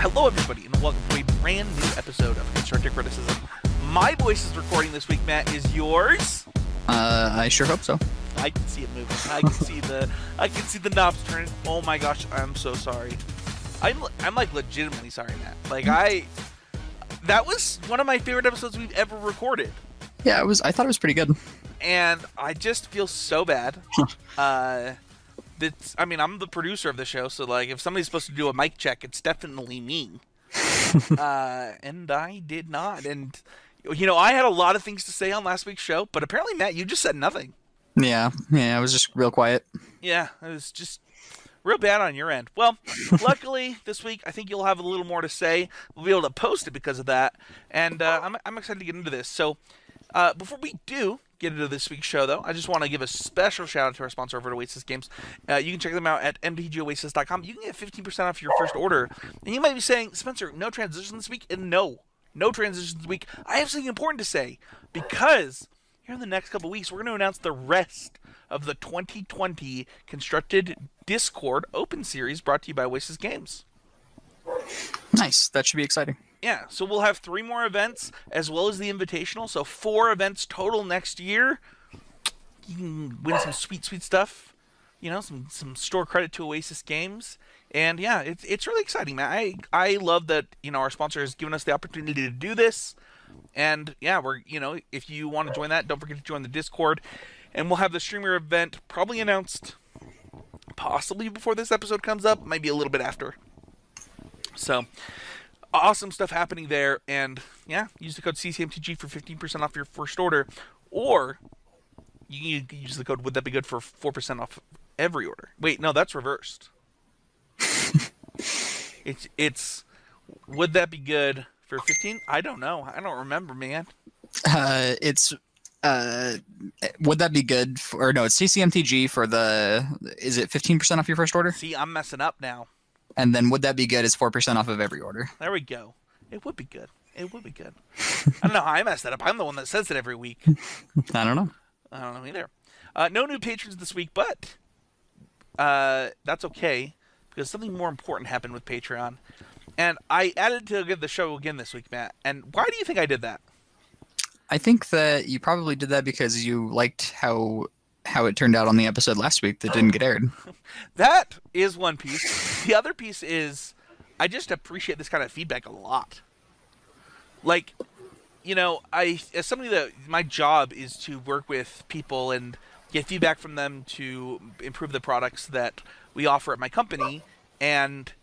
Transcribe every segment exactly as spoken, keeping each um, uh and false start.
Hello, everybody, and welcome to a brand new episode of Constructive Criticism. My voice is recording this week, Matt. Is yours? Uh, I sure hope so. I can see it moving. I can see the, I can see the knobs turning. Oh my gosh, I'm so sorry. I'm, I'm like legitimately sorry, Matt. Like I, that was one of my favorite episodes we've ever recorded. Yeah, it was. I thought it was pretty good. And I just feel so bad. uh, that's, I mean, I'm the producer of the show, so like, if somebody's supposed to do a mic check, it's definitely me. uh, and I did not. And you know, I had a lot of things to say on last week's show, but apparently, Matt, you just said nothing. Yeah, yeah, it was just real quiet. Yeah, it was just real bad on your end. Well, luckily this week, I think you'll have a little more to say. We'll be able to post it because of that, and uh, I'm I'm excited to get into this. So, uh, before we do get into this week's show, though, I just want to give a special shout out to our sponsor over at Oasis Games. Uh, you can check them out at m t g oasis dot com. You can get fifteen percent off your first order. And you might be saying, Spencer, no transition this week? And no, no transition this week. I have something important to say, because here in the next couple weeks, we're going to announce the rest of the twenty twenty Constructed Discord Open Series brought to you by Oasis Games. Nice. That should be exciting. Yeah, so we'll have three more events as well as the Invitational, so four events total next year. You can win some sweet, sweet stuff. You know, some some store credit to Oasis Games. And yeah, it's it's really exciting, man. I I love that, you know, our sponsor has given us the opportunity to do this. And yeah, we're, you know, if you want to join that, don't forget to join the Discord. And we'll have the streamer event probably announced possibly before this episode comes up, maybe a little bit after. So, awesome stuff happening there. And yeah, use the code C C M T G for fifteen percent off your first order. Or you can use the code Would That Be Good for four percent off every order. Wait, no, that's reversed. it's it's Would That Be Good for fifteen? I don't know. I don't remember, man. Uh, it's uh, Would That Be Good for? Or no, it's C C M T G for the. Is it fifteen percent off your first order? See, I'm messing up now. And then Would That Be Good is four percent off of every order. There we go. It would be good. It would be good. I don't know how I messed that up. I'm the one that says it every week. I don't know. I don't know either. Uh, no new patrons this week, but uh, that's okay, because something more important happened with Patreon. And I added to the show again this week, Matt. And why do you think I did that? I think that you probably did that because you liked how how it turned out on the episode last week that didn't get aired. That is one piece. The other piece is I just appreciate this kind of feedback a lot. Like, you know, I as somebody that my job is to work with people and get feedback from them to improve the products that we offer at my company. And,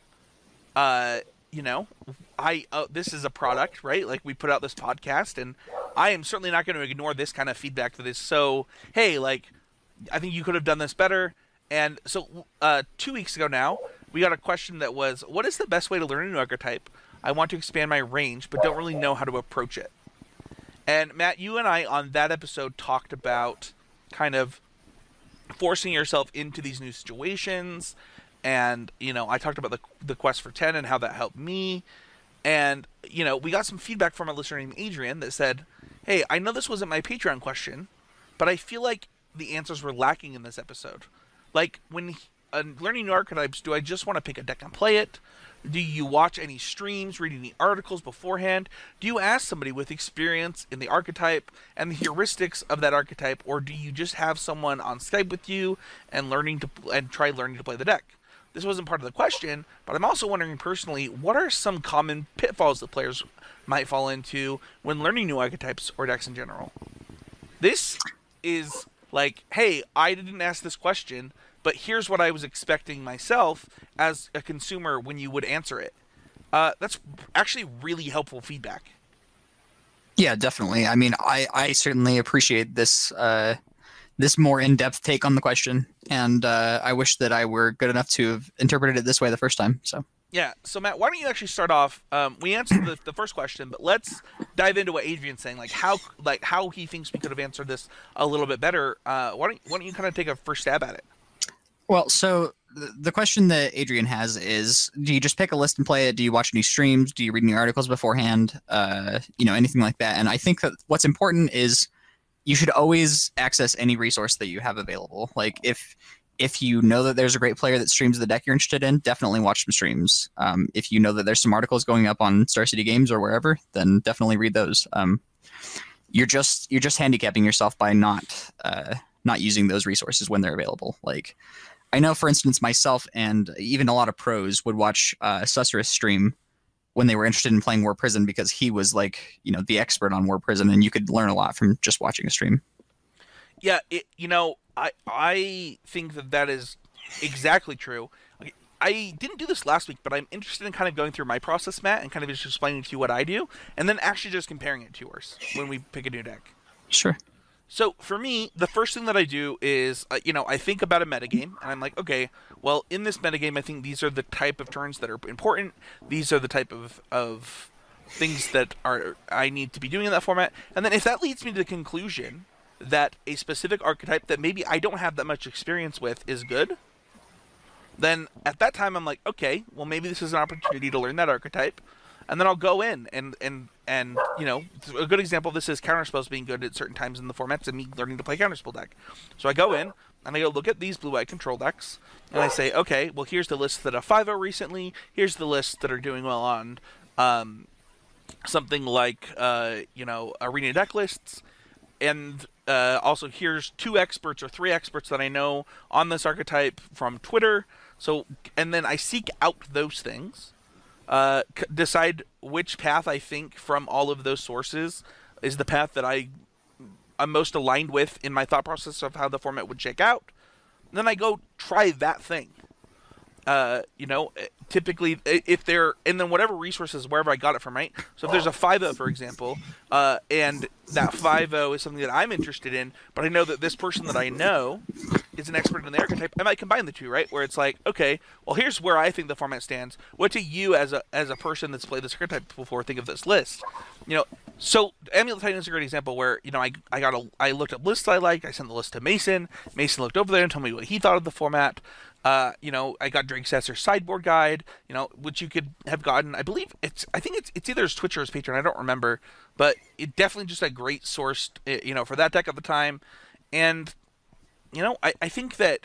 uh, you know, I uh, this is a product, right? Like, we put out this podcast, and I am certainly not going to ignore this kind of feedback that is so, hey, like, I think you could have done this better. And so uh, two weeks ago now, we got a question that was, what is the best way to learn a new archetype? I want to expand my range, but don't really know how to approach it. And Matt, you and I on that episode talked about kind of forcing yourself into these new situations. And, you know, I talked about the the quest for ten and how that helped me. And, you know, we got some feedback from a listener named Adrian that said, hey, I know this wasn't my Patreon question, but I feel like the answers were lacking in this episode. Like, when uh, learning new archetypes, do I just want to pick a deck and play it? Do you watch any streams, read any articles beforehand? Do you ask somebody with experience in the archetype and the heuristics of that archetype, or do you just have someone on Skype with you and learning to and try learning to play the deck? This wasn't part of the question, but I'm also wondering personally, what are some common pitfalls that players might fall into when learning new archetypes or decks in general? This is like, hey, I didn't ask this question, but here's what I was expecting myself as a consumer when you would answer it. Uh, that's actually really helpful feedback. Yeah, definitely. I mean, I, I certainly appreciate this uh, this more in-depth take on the question, and uh, I wish that I were good enough to have interpreted it this way the first time. So yeah. So Matt, why don't you actually start off? Um, we answered the, the first question, but let's dive into what Adrian's saying, like how like how he thinks we could have answered this a little bit better. Uh, why don't why don't you kind of take a first stab at it? Well, so the question that Adrian has is, do you just pick a list and play it? Do you watch any streams? Do you read any articles beforehand? Uh, you know, anything like that. And I think that what's important is you should always access any resource that you have available. Like if if you know that there's a great player that streams the deck you're interested in, definitely watch some streams. Um, if you know that there's some articles going up on Star City Games or wherever, then definitely read those. Um, you're just you're just handicapping yourself by not uh, not using those resources when they're available. Like, I know, for instance, myself and even a lot of pros would watch uh, Susurrus stream when they were interested in playing War Prison, because he was like, you know, the expert on War Prison, and you could learn a lot from just watching a stream. Yeah, it, you know, I I think that that is exactly true. Okay, I didn't do this last week, but I'm interested in kind of going through my process, Matt, and kind of just explaining to you what I do, and then actually just comparing it to yours when we pick a new deck. Sure. So for me, the first thing that I do is, uh, you know, I think about a metagame, and I'm like, okay, well, in this metagame, I think these are the type of turns that are important. These are the type of of things that are I need to be doing in that format. And then if that leads me to the conclusion that a specific archetype that maybe I don't have that much experience with is good, then at that time I'm like, okay, well, maybe this is an opportunity to learn that archetype. And then I'll go in and, and, and you know, a good example of this is counterspells being good at certain times in the formats and me learning to play counterspell deck. So I go in and I go look at these blue-white control decks, and I say, okay, well, here's the list that are five oh recently. Here's the lists that are doing well on um, something like, uh, you know, arena deck lists. And uh, also here's two experts or three experts that I know on this archetype from Twitter. So, and then I seek out those things. Uh, c- decide which path I think from all of those sources is the path that I am most aligned with in my thought process of how the format would check out. And then I go try that thing. Uh, you know, typically if they're, and then whatever resources, wherever I got it from, right? So if there's a five oh, for example, uh, and that five oh is something that I'm interested in, but I know that this person that I know is an expert in the archetype, I might combine the two, right? Where it's like, okay, well, here's where I think the format stands. What do you, as a as a person that's played this archetype before, think of this list? You know, so Amulet Titan is a great example where, you know, I I got a I looked up lists I liked. I sent the list to Mason. Mason looked over there and told me what he thought of the format. Uh, you know, I got Drake Sasser's sideboard guide, you know, which you could have gotten. I believe it's, I think it's it's either his Twitch or his Patreon. I don't remember, but it definitely just a great source, you know, for that deck at the time. And, you know, I, I think that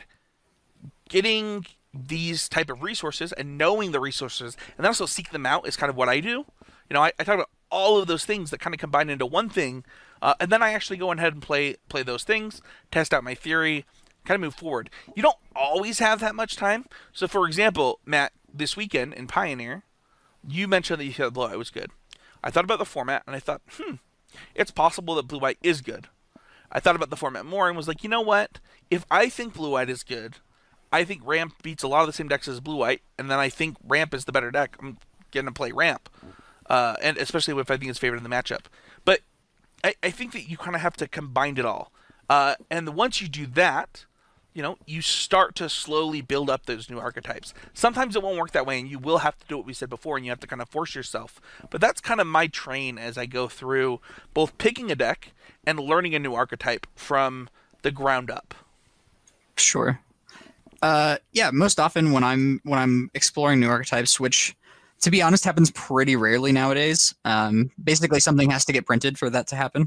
getting these type of resources and knowing the resources and then also seek them out is kind of what I do. You know, I, I talk about all of those things that kind of combine into one thing, uh, and then I actually go ahead and play play those things, test out my theory, kind of move forward. You don't always have that much time. So, for example, Matt, this weekend in Pioneer, you mentioned that you thought Blue White was good. I thought about the format, and I thought, hmm, it's possible that Blue White is good. I thought about the format more and was like, you know what? If I think Blue White is good, I think Ramp beats a lot of the same decks as Blue White, and then I think Ramp is the better deck. I'm going to play Ramp, uh, and especially if I think it's favored in the matchup. But I, I think that you kind of have to combine it all. Uh, and once you do that, you know, you start to slowly build up those new archetypes. Sometimes it won't work that way, and you will have to do what we said before, and you have to kind of force yourself. But that's kind of my train as I go through both picking a deck and learning a new archetype from the ground up. Sure. Uh, yeah, most often when I'm when I'm exploring new archetypes, which, to be honest, happens pretty rarely nowadays. Um, basically, something has to get printed for that to happen.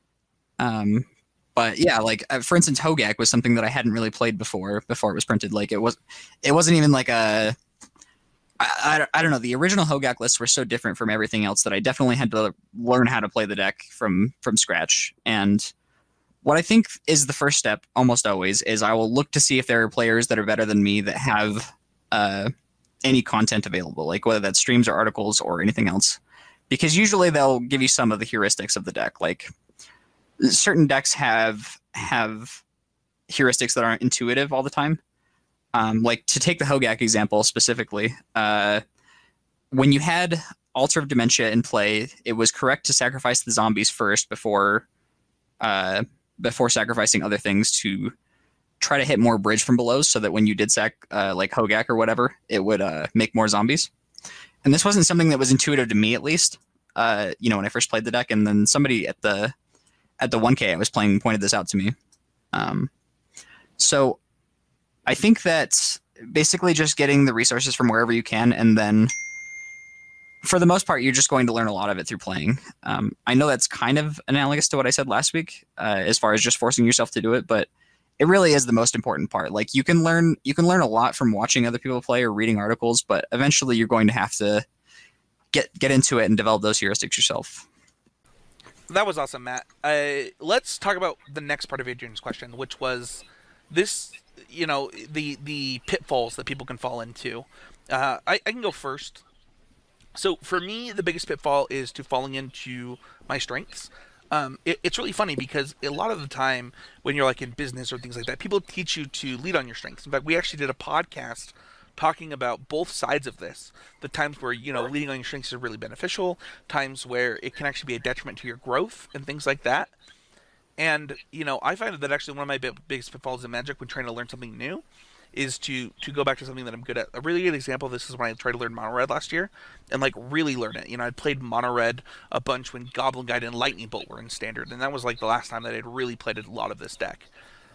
Um, But yeah, like uh, for instance, Hogak was something that I hadn't really played before before it was printed. Like it was, it wasn't even like a. I, I, I don't know. The original Hogak lists were so different from everything else that I definitely had to learn how to play the deck from from scratch. And what I think is the first step, almost always, is I will look to see if there are players that are better than me that have uh, any content available, like whether that's streams or articles or anything else, because usually they'll give you some of the heuristics of the deck, like. Certain decks have have heuristics that aren't intuitive all the time. Um, like to take the Hogak example specifically, uh, when you had Altar of Dementia in play, it was correct to sacrifice the zombies first before uh, before sacrificing other things to try to hit more bridge from below, so that when you did sack uh, like Hogak or whatever, it would uh, make more zombies. And this wasn't something that was intuitive to me, at least. Uh, you know, when I first played the deck, and then somebody at the at the one K I was playing pointed this out to me. Um, so I think that basically just getting the resources from wherever you can, and then for the most part, you're just going to learn a lot of it through playing. Um, I know that's kind of analogous to what I said last week, uh, as far as just forcing yourself to do it, but it really is the most important part. Like you can learn you can learn a lot from watching other people play or reading articles, but eventually you're going to have to get get into it and develop those heuristics yourself. That was awesome, Matt. Uh, let's talk about the next part of Adrian's question, which was this, you know, the the pitfalls that people can fall into. Uh, I, I can go first. So for me, the biggest pitfall is to falling into my strengths. Um, it, it's really funny because a lot of the time when you're like in business or things like that, people teach you to lead on your strengths. In fact, we actually did a podcast talking about both sides of this. The times where, you know, leading on your strengths is really beneficial, times where it can actually be a detriment to your growth and things like that. And, you know, I find that actually one of my big, biggest pitfalls in Magic when trying to learn something new is to to go back to something that I'm good at. A really good example of this is when I tried to learn Mono Red last year and like really learn it. You know, I played Mono Red a bunch when Goblin Guide and Lightning Bolt were in Standard, and that was like the last time that I'd really played a lot of this deck.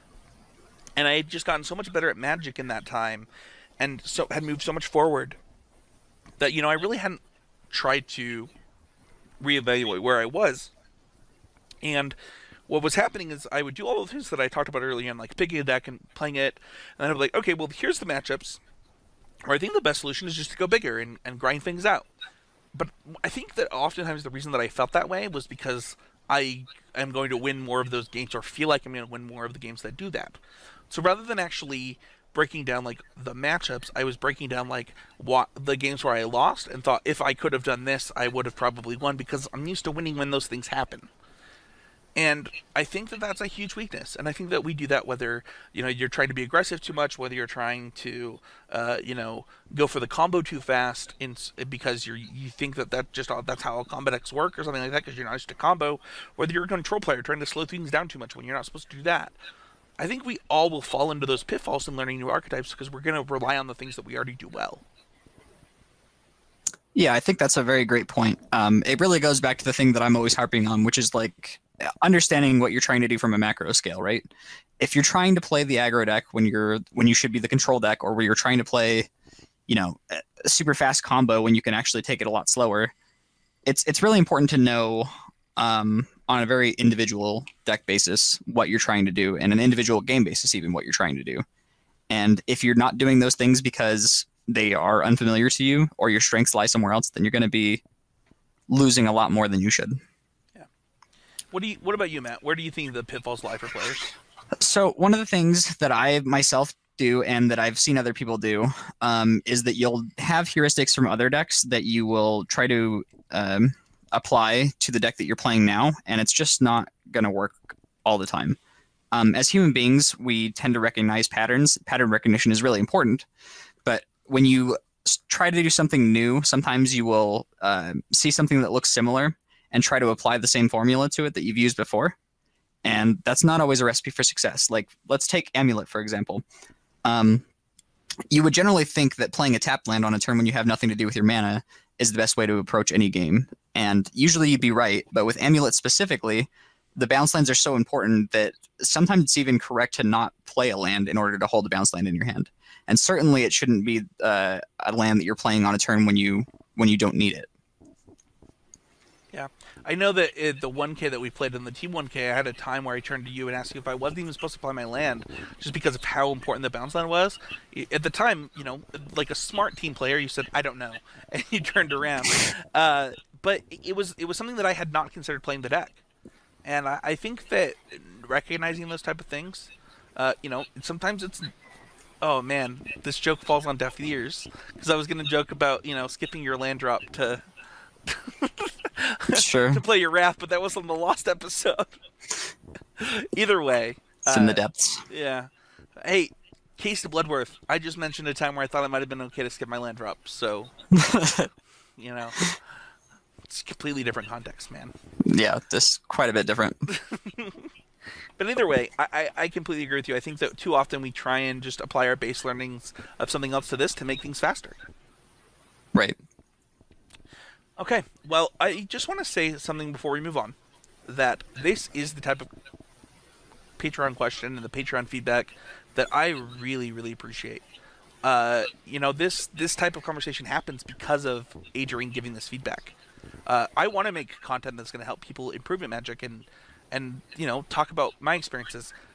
And I had just gotten so much better at Magic in that time, and so had moved so much forward that, you know, I really hadn't tried to reevaluate where I was. And what was happening is I would do all the things that I talked about earlier, and like picking a deck and playing it, and then I'd be like, okay, well, here's the matchups, or I think the best solution is just to go bigger and, and grind things out. But I think that oftentimes the reason that I felt that way was because I am going to win more of those games, or feel like I'm going to win more of the games that do that. So rather than actually breaking down like the matchups, I was breaking down like what the games where I lost and thought if I could have done this, I would have probably won, because I'm used to winning when those things happen. And I think that that's a huge weakness. And I think that we do that whether, you know, you're trying to be aggressive too much, whether you're trying to, uh, you know, go for the combo too fast in, because you're, you think that, that just that's how combat decks work or something like that because you're not used to combo, whether you're a control player trying to slow things down too much when you're not supposed to do that. I think we all will fall into those pitfalls in learning new archetypes because we're going to rely on the things that we already do well. Yeah, I think that's a very great point. Um, it really goes back to the thing that I'm always harping on, which is like understanding what you're trying to do from a macro scale, right? If you're trying to play the aggro deck when you're when you should be the control deck, or where you're trying to play, you know, a super fast combo when you can actually take it a lot slower, it's it's really important to know um, on a very individual deck basis what you're trying to do, and an individual game basis even what you're trying to do. And if you're not doing those things because they are unfamiliar to you, or your strengths lie somewhere else, then you're going to be losing a lot more than you should. Yeah. What do you? What about you, Matt? Where do you think the pitfalls lie for players? So one of the things that I myself do, and that I've seen other people do, um, is that you'll have heuristics from other decks that you will try to um, apply to the deck that you're playing now, and it's just not going to work all the time. Um, as human beings, we tend to recognize patterns. Pattern recognition is really important, but when you try to do something new, sometimes you will uh, see something that looks similar and try to apply the same formula to it that you've used before. And that's not always a recipe for success. Like, let's take Amulet, for example. Um, you would generally think that playing a tapped land on a turn when you have nothing to do with your mana is the best way to approach any game. And usually you'd be right, but with Amulet specifically, the bounce lands are so important that sometimes it's even correct to not play a land in order to hold a bounce land in your hand. And certainly it shouldn't be uh, a land that you're playing on a turn when you when you don't need it. Yeah. I know that at the one K that we played in the Team one K, I had a time where I turned to you and asked you if I wasn't even supposed to play my land just because of how important the bounce land was. At the time, you know, like a smart team player, you said, I don't know. And you turned around. Uh, but it was it was something that I had not considered playing the deck. And I, I think that recognizing those type of things, uh, you know, sometimes it's... Oh, man, this joke falls on deaf ears. Because I was going to joke about, you know, skipping your land drop to... Sure. to play your Wrath, but that was on the Lost episode. Either way. It's uh, in the depths. Yeah. Hey, Case to Bloodworth. I just mentioned a time where I thought it might have been okay to skip my land drop, so... you know... It's a completely different context, man. Yeah, this quite a bit different. But either way, I, I, I completely agree with you. I think that too often we try and just apply our base learnings of something else to this to make things faster. Right. Okay, well, I just want to say something before we move on. That this is the type of Patreon question and the Patreon feedback that I really, really appreciate. Uh, you know, this, this type of conversation happens because of Adrian giving this feedback. Uh, I want to make content that's going to help people improve at Magic and, and, you know, talk about my experiences.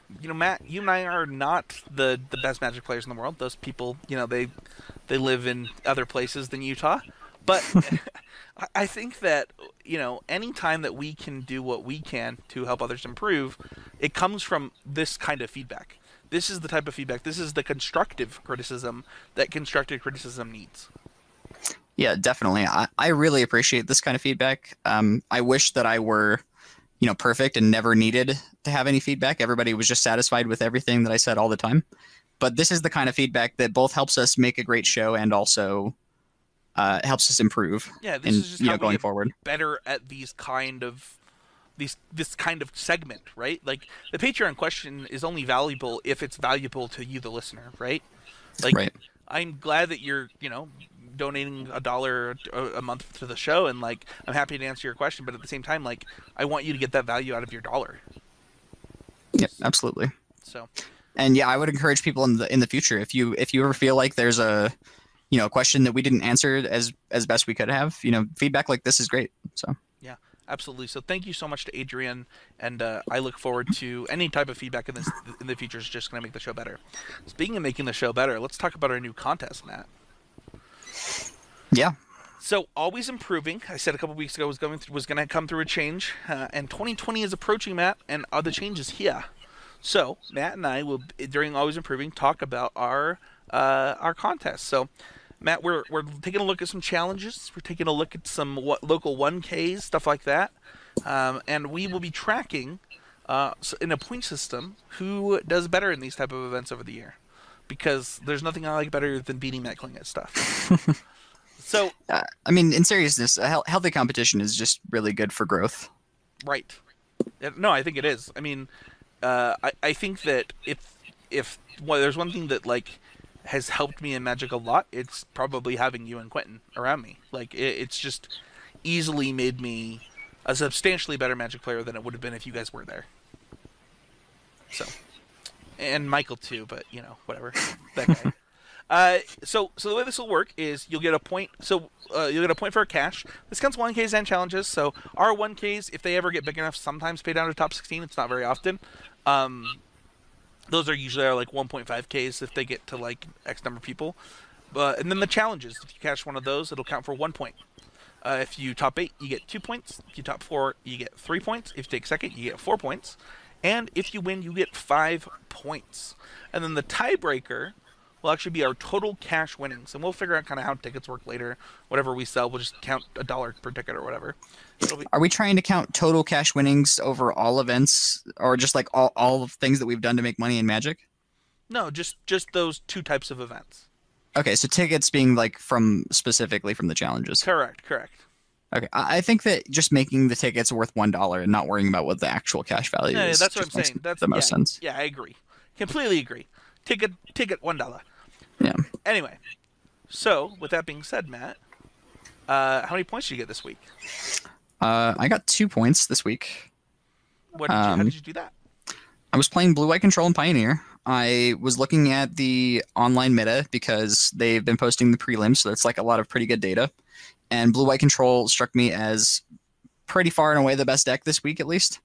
you know, Matt, you and I are not the the best Magic players in the world. Those people, you know, they they live in other places than Utah. But I think that, you know, any time that we can do what we can to help others improve, it comes from this kind of feedback. This is the type of feedback. This is the constructive criticism that constructive criticism needs. Yeah, definitely. I, I really appreciate this kind of feedback. Um, I wish that I were, you know, perfect and never needed to have any feedback. Everybody was just satisfied with everything that I said all the time. But this is the kind of feedback that both helps us make a great show and also uh, helps us improve. Yeah, this in, is just you how know, we going get forward. better at these kind of these this kind of segment, right? Like the Patreon question is only valuable if it's valuable to you, the listener, right? Like, right. I'm glad that you're, you know, donating a dollar a month to the show, and like I'm happy to answer your question, but at the same time, like I want you to get that value out of your dollar. Yeah, absolutely. So, and yeah, I would encourage people in the in the future, if you if you ever feel like there's a you know question that we didn't answer as as best we could have, you know, feedback like this is great. So yeah, absolutely. So thank you so much to Adrian, and uh, I look forward to any type of feedback in this in the future. Is just going to make the show better. Speaking of making the show better, let's talk about our new contest, Matt. Yeah. So always improving. I said a couple weeks ago was going through, was going to come through a change, uh, and twenty twenty is approaching, Matt, and other changes here. So Matt and I will, during always improving, talk about our uh, our contest. So Matt, we're we're taking a look at some challenges. We're taking a look at some what, local one Ks, stuff like that, um, and we will be tracking uh, in a point system who does better in these type of events over the year. Because there's nothing I like better than beating Matt Kling at stuff. So, uh, I mean, in seriousness, a he- healthy competition is just really good for growth. Right. No, I think it is. I mean, uh, I I think that if if well, there's one thing that like has helped me in Magic a lot, it's probably having you and Quentin around me. Like it, it's just easily made me a substantially better Magic player than it would have been if you guys were there. So. And Michael too, but you know, whatever. That guy. uh, so, so the way this will work is you'll get a point. So uh, you'll get a point for a cash. This counts one Ks and challenges. So our one Ks, if they ever get big enough, sometimes pay down to top sixteen. It's not very often. Um, those are usually are like one point five Ks if they get to like X number of people. Uh, and then the challenges, if you cash one of those, it'll count for one point. Uh, if you top eight, you get two points. If you top four, you get three points. If you take second, you get four points. And if you win, you get five points. And then the tiebreaker will actually be our total cash winnings. And we'll figure out kind of how tickets work later. Whatever we sell, we'll just count a dollar per ticket or whatever. It'll be... Are we trying to count total cash winnings over all events, or just like all, all of things that we've done to make money in Magic? No, just just those two types of events. Okay, so tickets being like from specifically from the challenges. Correct, correct. Okay, I think that just making the tickets worth one dollar and not worrying about what the actual cash value Yeah, is. that's what I'm saying. That's the most yeah, sense. Yeah, I agree. Completely agree. Ticket, ticket, one dollar. Yeah. Anyway, so with that being said, Matt, uh, how many points did you get this week? Uh, I got two points this week. What did you, Um, how did you do that? I was playing Blue White Control and Pioneer. I was looking at the online meta because they've been posting the prelims, so it's like a lot of pretty good data. And Blue White Control struck me as pretty far and away the best deck this week, at least.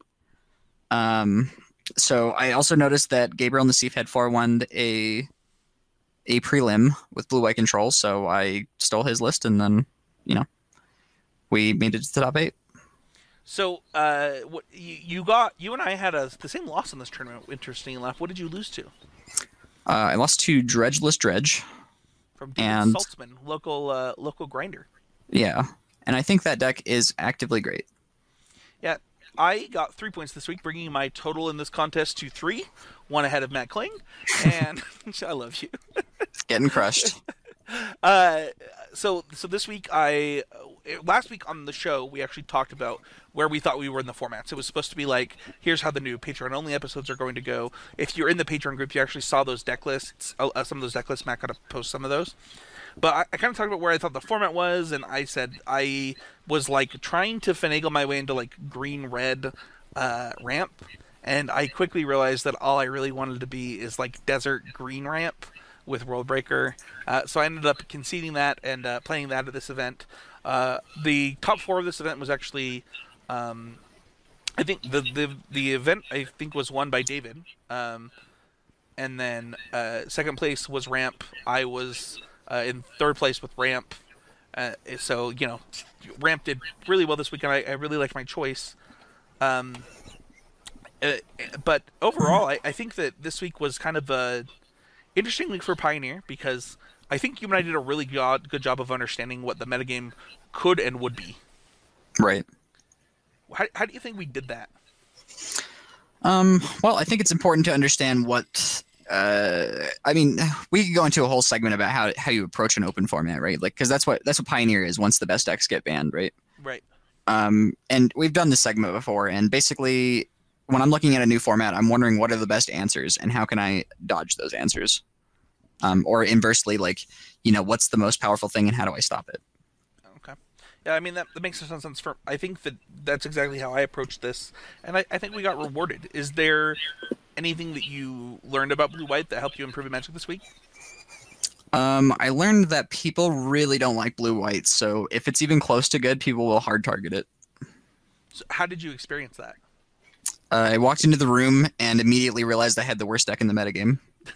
Um, so I also noticed that Gabriel Nassif had four one a a prelim with Blue White Control, so I stole his list, and then you know we made it to the top eight. So, uh, what you, you got? You and I had a, the same loss in this tournament. Interesting enough. What did you lose to? Uh, I lost to Dredgeless Dredge. From David and Saltzman, local uh, local grinder. Yeah, and I think that deck is actively great. Yeah, I got three points this week, bringing my total in this contest to three, one ahead of Matt Kling, and I love you. Getting crushed. Uh, so so this week I last week on the show we actually talked about where we thought we were in the formats. It was supposed to be like, here's how the new Patreon only episodes are going to go. If you're in the Patreon group, you actually saw those deck lists. Uh, some of those deck lists, Matt got to post some of those. But I, I kind of talked about where I thought the format was, and I said I was like trying to finagle my way into like green red uh, ramp, and I quickly realized that all I really wanted to be is like desert green ramp with Worldbreaker. Uh, so I ended up conceding that and uh, playing that at this event. Uh, the top four of this event was actually um, I think the the the event I think was won by David. Um, and then uh, second place was Ramp. I was uh, in third place with Ramp. Uh, so you know, Ramp did really well this weekend. I, I really liked my choice. Um, uh, but overall, I, I think that this week was kind of a interesting week for Pioneer because I think you and I did a really good, good job of understanding what the metagame could and would be. Right. How, how do you think we did that? Um, well, I think it's important to understand what. Uh, I mean, we could go into a whole segment about how how you approach an open format, right? Like, because that's what that's what Pioneer is. Once the best decks get banned, right? Right. Um, and we've done this segment before, and basically, when I'm looking at a new format, I'm wondering what are the best answers and how can I dodge those answers. Um, or inversely, like, you know, what's the most powerful thing and how do I stop it? Okay. Yeah, I mean, that, that makes some sense. For I think that that's exactly how I approached this, and I, I think we got rewarded. Is there anything that you learned about Blue White that helped you improve in Magic this week? Um, I learned that people really don't like Blue White, so if it's even close to good, people will hard target it. So how did you experience that? Uh, I walked into the room and immediately realized I had the worst deck in the metagame.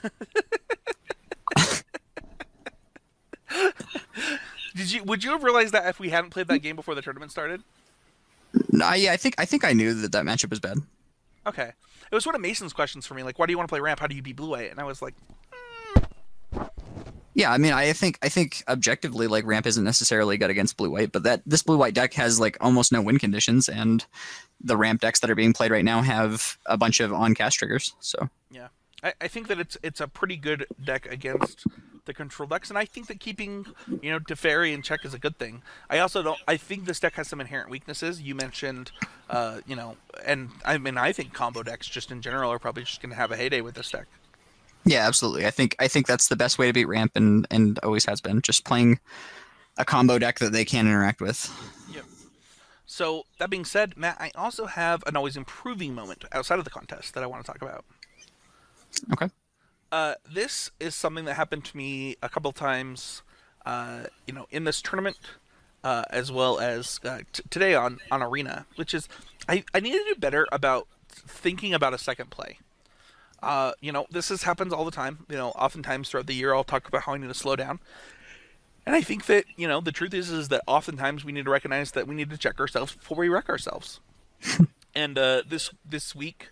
Did you? Would you have realized that if we hadn't played that game before the tournament started? No, yeah, I think I think I knew that that matchup was bad. Okay, it was one of Mason's questions for me, like, why do you want to play Ramp? How do you beat Blue White? And I was like, Yeah, I mean, I think I think objectively, like Ramp isn't necessarily good against Blue White, but that this Blue White deck has like almost no win conditions, and the Ramp decks that are being played right now have a bunch of on cast triggers. So yeah, I, I think that it's it's a pretty good deck against the control decks, and I think that keeping you know Teferi in check is a good thing. I also don't. I think this deck has some inherent weaknesses. You mentioned, uh, you know, and I mean, I think combo decks just in general are probably just going to have a heyday with this deck. yeah, absolutely. I think I think that's the best way to beat Ramp, and and always has been, just playing a combo deck that they can interact with. Yep. So that being said, Matt, I also have an always improving moment outside of the contest that I want to talk about. Okay. Uh, this is something that happened to me a couple times, uh, you know, in this tournament, uh, as well as uh, t- today on, on Arena, which is I, I need to do better about thinking about a second play. Uh, you know, this is, happens all the time. You know, oftentimes throughout the year, I'll talk about how I need to slow down. And I think that, you know, the truth is, is that oftentimes we need to recognize that we need to check ourselves before we wreck ourselves. and uh, this this week,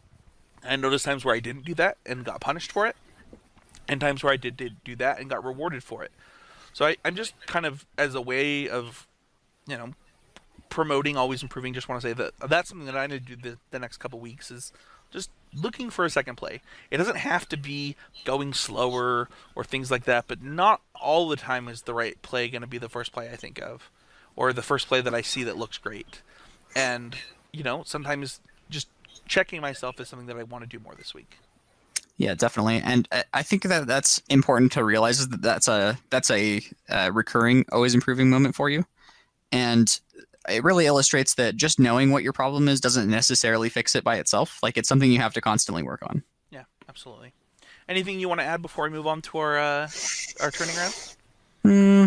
I noticed times where I didn't do that and got punished for it, and times where I did, did do that and got rewarded for it. So I, I'm just kind of, as a way of, you know, promoting always improving, just want to say that that's something that I need to do the, the next couple weeks is just looking for a second play. It doesn't have to be going slower or things like that, but not all the time is the right play going to be the first play I think of, or the first play that I see that looks great. And, you know, sometimes just checking myself is something that I want to do more this week. Yeah, definitely, and I think that that's important to realize is that that's a that's a uh, recurring, always improving moment for you, and it really illustrates that just knowing what your problem is doesn't necessarily fix it by itself. Like, it's something you have to constantly work on. Yeah, absolutely. Anything you want to add before we move on to our uh, our turning round? Hmm,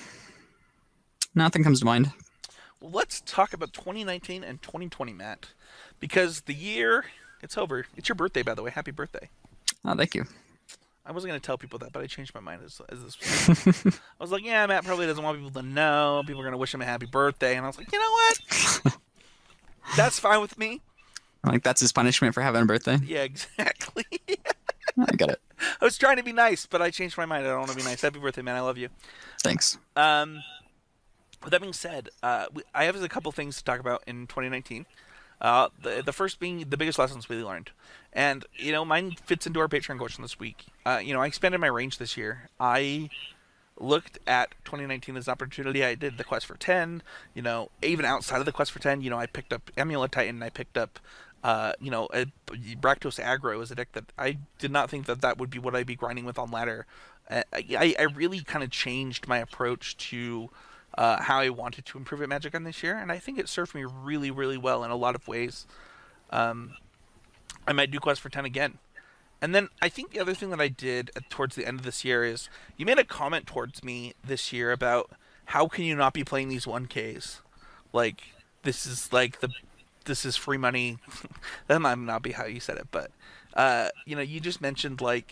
nothing comes to mind. Well, let's talk about twenty nineteen and twenty twenty, Matt, because the year, it's over. It's your birthday, by the way. Happy birthday. Oh, thank you. I wasn't going to tell people that, but I changed my mind as, as this. I was like, yeah, Matt probably doesn't want people to know. People are going to wish him a happy birthday. And I was like, you know what? That's fine with me. Like, that's his punishment for having a birthday? Yeah, exactly. I get it. I was trying to be nice, but I changed my mind. I don't want to be nice. Happy birthday, man. I love you. Thanks. Um, with that being said, uh, we, I have a couple things to talk about in twenty nineteen. Uh, the, the first being the biggest lessons we learned. And, you know, mine fits into our Patreon question this week. Uh, you know, I expanded my range this year. I looked at twenty nineteen as an opportunity. I did the Quest for ten. You know, even outside of the Quest for ten, you know, I picked up Amulet Titan. I picked up, uh, you know, a, Rakdos Aggro is a deck that I did not think that that would be what I'd be grinding with on ladder. Uh, I, I really kind of changed my approach to Uh, how I wanted to improve at Magic on this year, and I think it served me really, really well in a lot of ways. Um, I might do Quest for ten again. And then I think the other thing that I did towards the end of this year is you made a comment towards me this year about how can you not be playing these one Ks? Like, this is like the this is free money. That might not be how you said it, but uh, you know, you just mentioned like,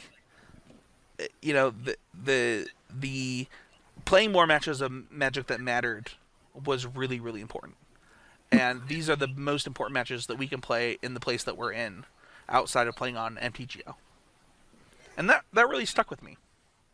you know, the the the playing more matches of Magic that mattered was really really important, and these are the most important matches that we can play in the place that we're in, outside of playing on M T G O, and that that really stuck with me.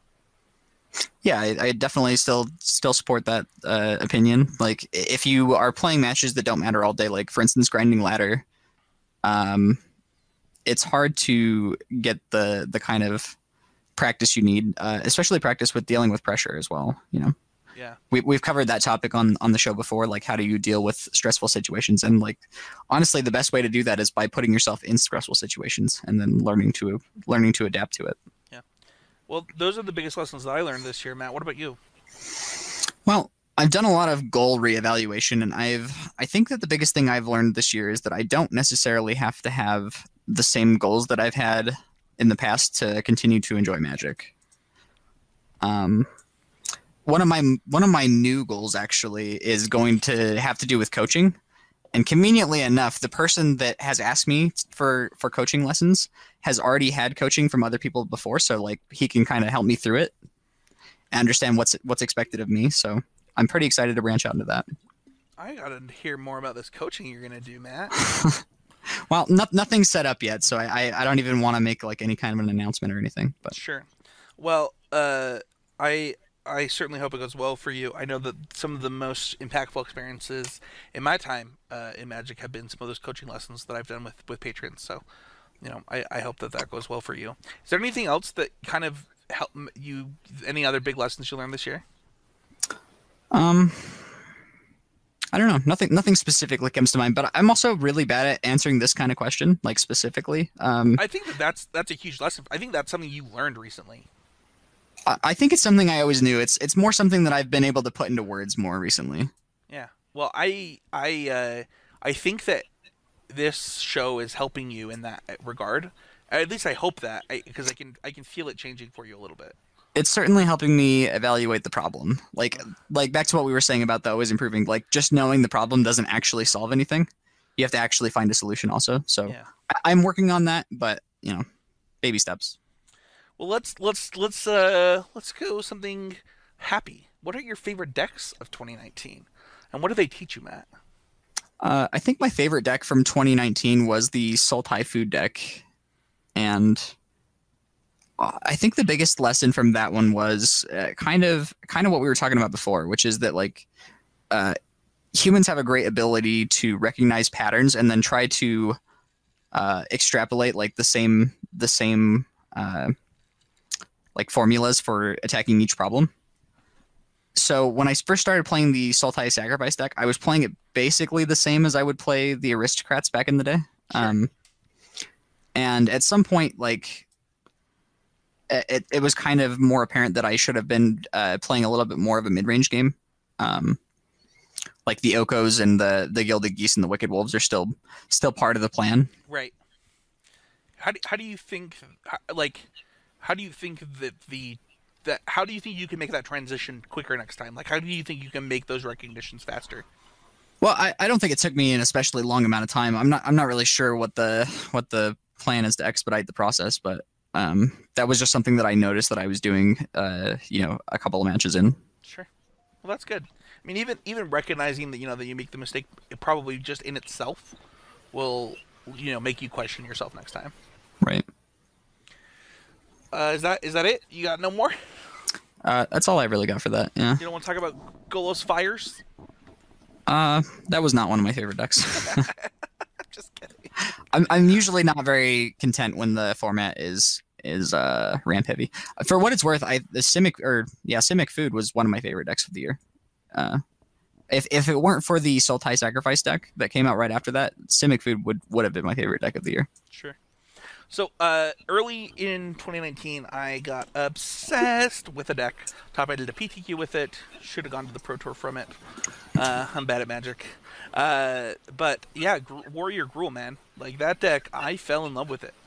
Yeah, I, I definitely still still support that uh, opinion. Like, if you are playing matches that don't matter all day, like for instance, grinding ladder, um, it's hard to get the the kind of practice you need, uh, especially practice with dealing with pressure as well. You know, Yeah. we we've covered that topic on on the show before. Like, how do you deal with stressful situations? And like, honestly, the best way to do that is by putting yourself in stressful situations and then learning to learning to adapt to it. Well, those are the biggest lessons that I learned this year, Matt. What about you? Well, I've done a lot of goal reevaluation, and I've I think that the biggest thing I've learned this year is that I don't necessarily have to have the same goals that I've had in the past to continue to enjoy Magic. Um, one of my one of my new goals actually is going to have to do with coaching. And conveniently enough, the person that has asked me for, for coaching lessons has already had coaching from other people before, so like he can kind of help me through it and understand what's what's expected of me. So I'm pretty excited to branch out into that. I gotta hear more about this coaching you're gonna do, Matt. Well, no, nothing's set up yet, so I, I, I don't even want to make like any kind of an announcement or anything. But Sure. Well, uh, I I certainly hope it goes well for you. I know that some of the most impactful experiences in my time uh, in Magic have been some of those coaching lessons that I've done with, with patrons. So, you know, I, I hope that that goes well for you. Is there anything else that kind of helped you? Any other big lessons you learned this year? Um, I don't know. Nothing nothing specifically comes to mind. But I'm also really bad at answering this kind of question, like specifically. Um, I think that that's that's a huge lesson. I think that's something you learned recently. I think it's something I always knew. It's it's more something that I've been able to put into words more recently. Yeah. Well, I I uh, I think that this show is helping you in that regard. At least I hope that, because I, I can I can feel it changing for you a little bit. It's certainly helping me evaluate the problem. Like like back to what we were saying about the always improving. Like, just knowing the problem doesn't actually solve anything. You have to actually find a solution also. So Yeah. I, I'm working on that, but you know, baby steps. Well, let's let's let's uh let's go something happy. What are your favorite decks of twenty nineteen, and what do they teach you, Matt? Uh, I think my favorite deck from twenty nineteen was the Sultai Food deck, and I think the biggest lesson from that one was uh, kind of kind of what we were talking about before, which is that like uh, humans have a great ability to recognize patterns and then try to uh, extrapolate like the same the same. Uh, like formulas for attacking each problem. So when I first started playing the Sultai Sacrifice deck, I was playing it basically the same as I would play the Aristocrats back in the day. Sure. Um, and at some point, like, it, it was kind of more apparent that I should have been uh, playing a little bit more of a mid-range game. Um, like the Okos and the, the Gilded Geese and the Wicked Wolves are still still part of the plan. Right. How do, how do you think, like... How do you think that the that how do you think you can make that transition quicker next time? Like, how do you think you can make those recognitions faster? Well, I, I don't think it took me an especially long amount of time. I'm not I'm not really sure what the what the plan is to expedite the process, but um, that was just something that I noticed that I was doing, uh, you know, a couple of matches in. Sure. Well, that's good. I mean, even even recognizing that you know that you make the mistake, it probably just in itself will you know make you question yourself next time. Right. Uh, is that is that it? You got no more? Uh, that's all I really got for that. Yeah. You don't want to talk about Golos Fires? Uh, that was not one of my favorite decks. Just kidding. I'm I'm usually not very content when the format is is uh ramp heavy. For what it's worth, I the Simic or yeah Simic Food was one of my favorite decks of the year. Uh, if if it weren't for the Sultai Sacrifice deck that came out right after that, Simic Food would would have been my favorite deck of the year. Sure. So, uh, early in twenty nineteen, I got obsessed with a deck. Top I did a P T Q with it. Should have gone to the Pro Tour from it. Uh, I'm bad at Magic. Uh, but, yeah, Gr- Warrior Gruul, man. Like, that deck, I fell in love with it.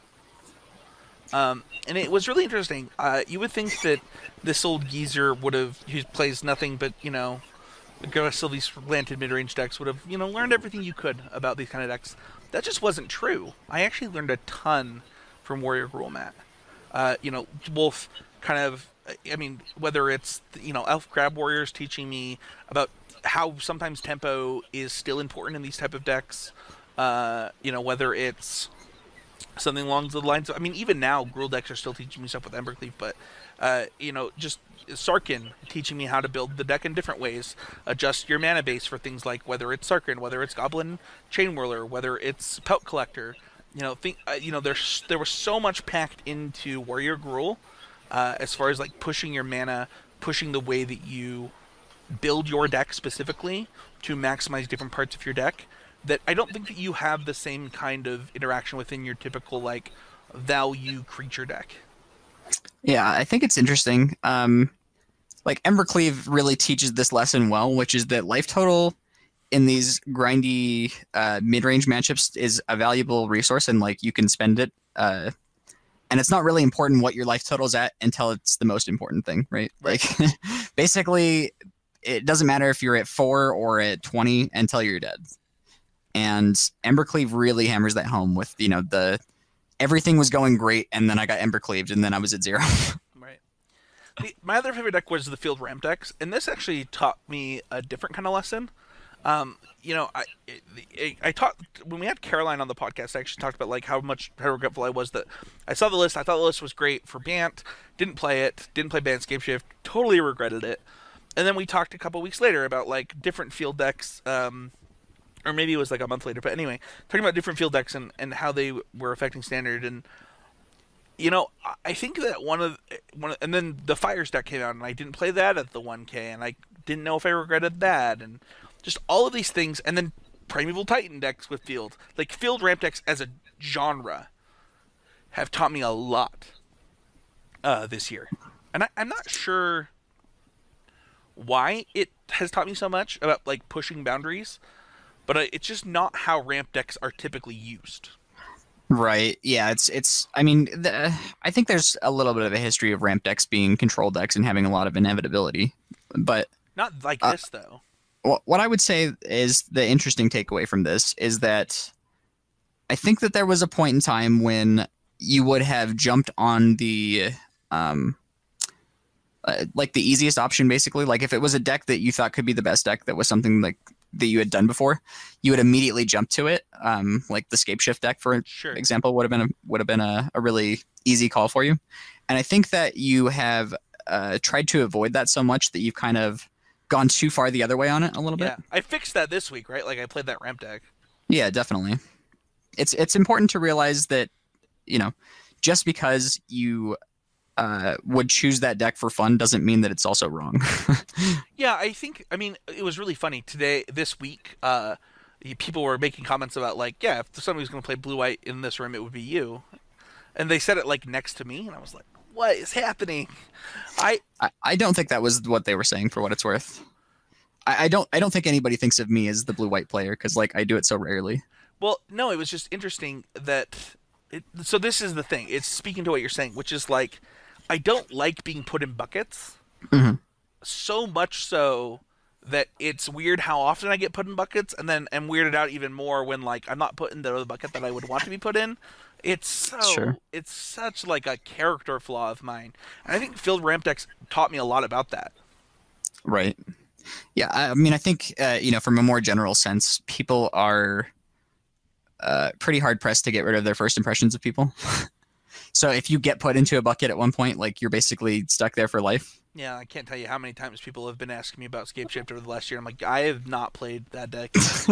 Um, and it was really interesting. Uh, you would think that this old geezer would have, who plays nothing but, you know, aggressively these slanted mid-range decks would have, you know, learned everything you could about these kind of decks. That just wasn't true. I actually learned a ton from Warrior Gruul Matt. Uh, you know, both kind of, I mean, whether it's, you know, Elf Crab Warriors teaching me about how sometimes tempo is still important in these type of decks. Uh, you know, whether it's something along the lines of, I mean, even now, Gruul decks are still teaching me stuff with Embercleave, but, uh, you know, just Sarkhan teaching me how to build the deck in different ways, adjust your mana base for things like whether it's Sarkhan, whether it's Goblin Chainwhirler, whether it's Pelt Collector. You know, think, uh, you know, there's there was so much packed into Warrior Gruul, uh, as far as like pushing your mana, pushing the way that you build your deck specifically to maximize different parts of your deck, that I don't think that you have the same kind of interaction within your typical like value creature deck. Yeah, I think it's interesting. Um, like Embercleave really teaches this lesson well, which is that life total in these grindy uh, mid-range matchups is a valuable resource, and like you can spend it. Uh, and it's not really important what your life total's at until it's the most important thing, right? Right. Like, basically, it doesn't matter if you're at four or at twenty until you're dead. And Embercleave really hammers that home with, you know, the everything was going great, and then I got Embercleaved, and then I was at zero. Right. The, my other favorite deck was the Field Ramp decks, and this actually taught me a different kind of lesson. Um, you know, I, I I taught when we had Caroline on the podcast. I actually talked about like how much how regretful I was that I saw the list. I thought the list was great for Bant. Didn't play it. Didn't play Bant Scapeshift. Totally regretted it. And then we talked a couple weeks later about like different field decks. Um, or maybe it was like a month later. But anyway, talking about different field decks and, and how they were affecting Standard. And you know, I think that one of one of, and then the Fires deck came out, and I didn't play that at the one K, and I didn't know if I regretted that, and just all of these things. And then Primeval Titan decks with field, like field ramp decks as a genre, have taught me a lot uh, this year, and I, I'm not sure why it has taught me so much about like pushing boundaries, but it's just not how ramp decks are typically used. Right. Yeah. It's it's. I mean, the, I think there's a little bit of a history of ramp decks being control decks and having a lot of inevitability, but not like uh, this though. What I would say is the interesting takeaway from this is that I think that there was a point in time when you would have jumped on the um, uh, like the easiest option, basically. Like if it was a deck that you thought could be the best deck, that was something like that you had done before, you would immediately jump to it. Um, like the Scapeshift deck, for sure. example, would have been a, would have been a, a really easy call for you. And I think that you have uh, tried to avoid that so much that you've kind of gone too far the other way on it a little Yeah, bit. I fixed that this week, right? Like I played that ramp deck. Yeah, definitely. It's it's important to realize that, you know, just because you uh, would choose that deck for fun doesn't mean that it's also wrong. Yeah, I think, I mean, it was really funny today, this week, uh, people were making comments about like, yeah, if somebody was going to play blue-white in this room, it would be you. And they said it like next to me, and I was like, what is happening? I, I, I don't think that was what they were saying, for what it's worth. I, I don't I don't think anybody thinks of me as the blue-white player, because like I do it so rarely. Well, no, it was just interesting that, it, so this is the thing, it's speaking to what you're saying, which is like, I don't like being put in buckets, mm-hmm. so much so that it's weird how often I get put in buckets, and then am weirded out even more when like I'm not put in the bucket that I would want to be put in. It's so Sure. It's such like a character flaw of mine, and I think field ramp decks taught me a lot about that. Right. Yeah, I mean, I think uh, you know, from a more general sense, people are uh, pretty hard pressed to get rid of their first impressions of people. So if you get put into a bucket at one point, like you're basically stuck there for life. Yeah, I can't tell you how many times people have been asking me about Scapeshift over the last year. I'm like, I have not played that deck.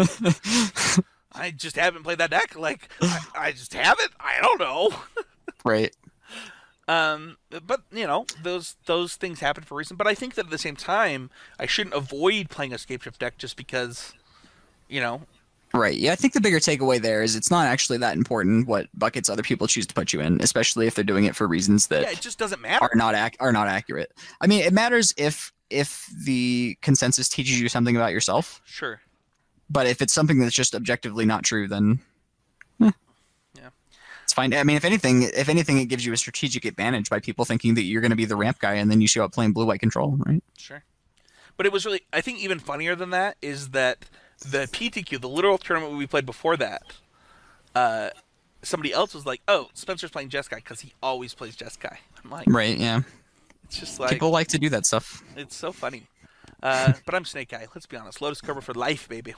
I just haven't played that deck. Like, I, I just haven't. I don't know. Right. Um, but you know, those those things happen for a reason. But I think that at the same time, I shouldn't avoid playing a Scapeshift deck just because, you know. Right. Yeah, I think the bigger takeaway there is it's not actually that important what buckets other people choose to put you in, especially if they're doing it for reasons that yeah, it just doesn't matter. are not ac- are not accurate. I mean, it matters if if the consensus teaches you something about yourself. Sure. But if it's something that's just objectively not true, then eh, yeah, it's fine. I mean, if anything, if anything, it gives you a strategic advantage by people thinking that you're going to be the ramp guy, and then you show up playing blue-white control, right? sure. But it was really, I think even funnier than that is that the P T Q, the literal tournament we played before that, uh, somebody else was like, "Oh, Spencer's playing Jeskai because he always plays Jeskai." I'm like, right, yeah. it's just like People like to do that stuff. it's so funny. Uh, but I'm Snake Guy. Let's be honest. Lotus Cobra for life, baby.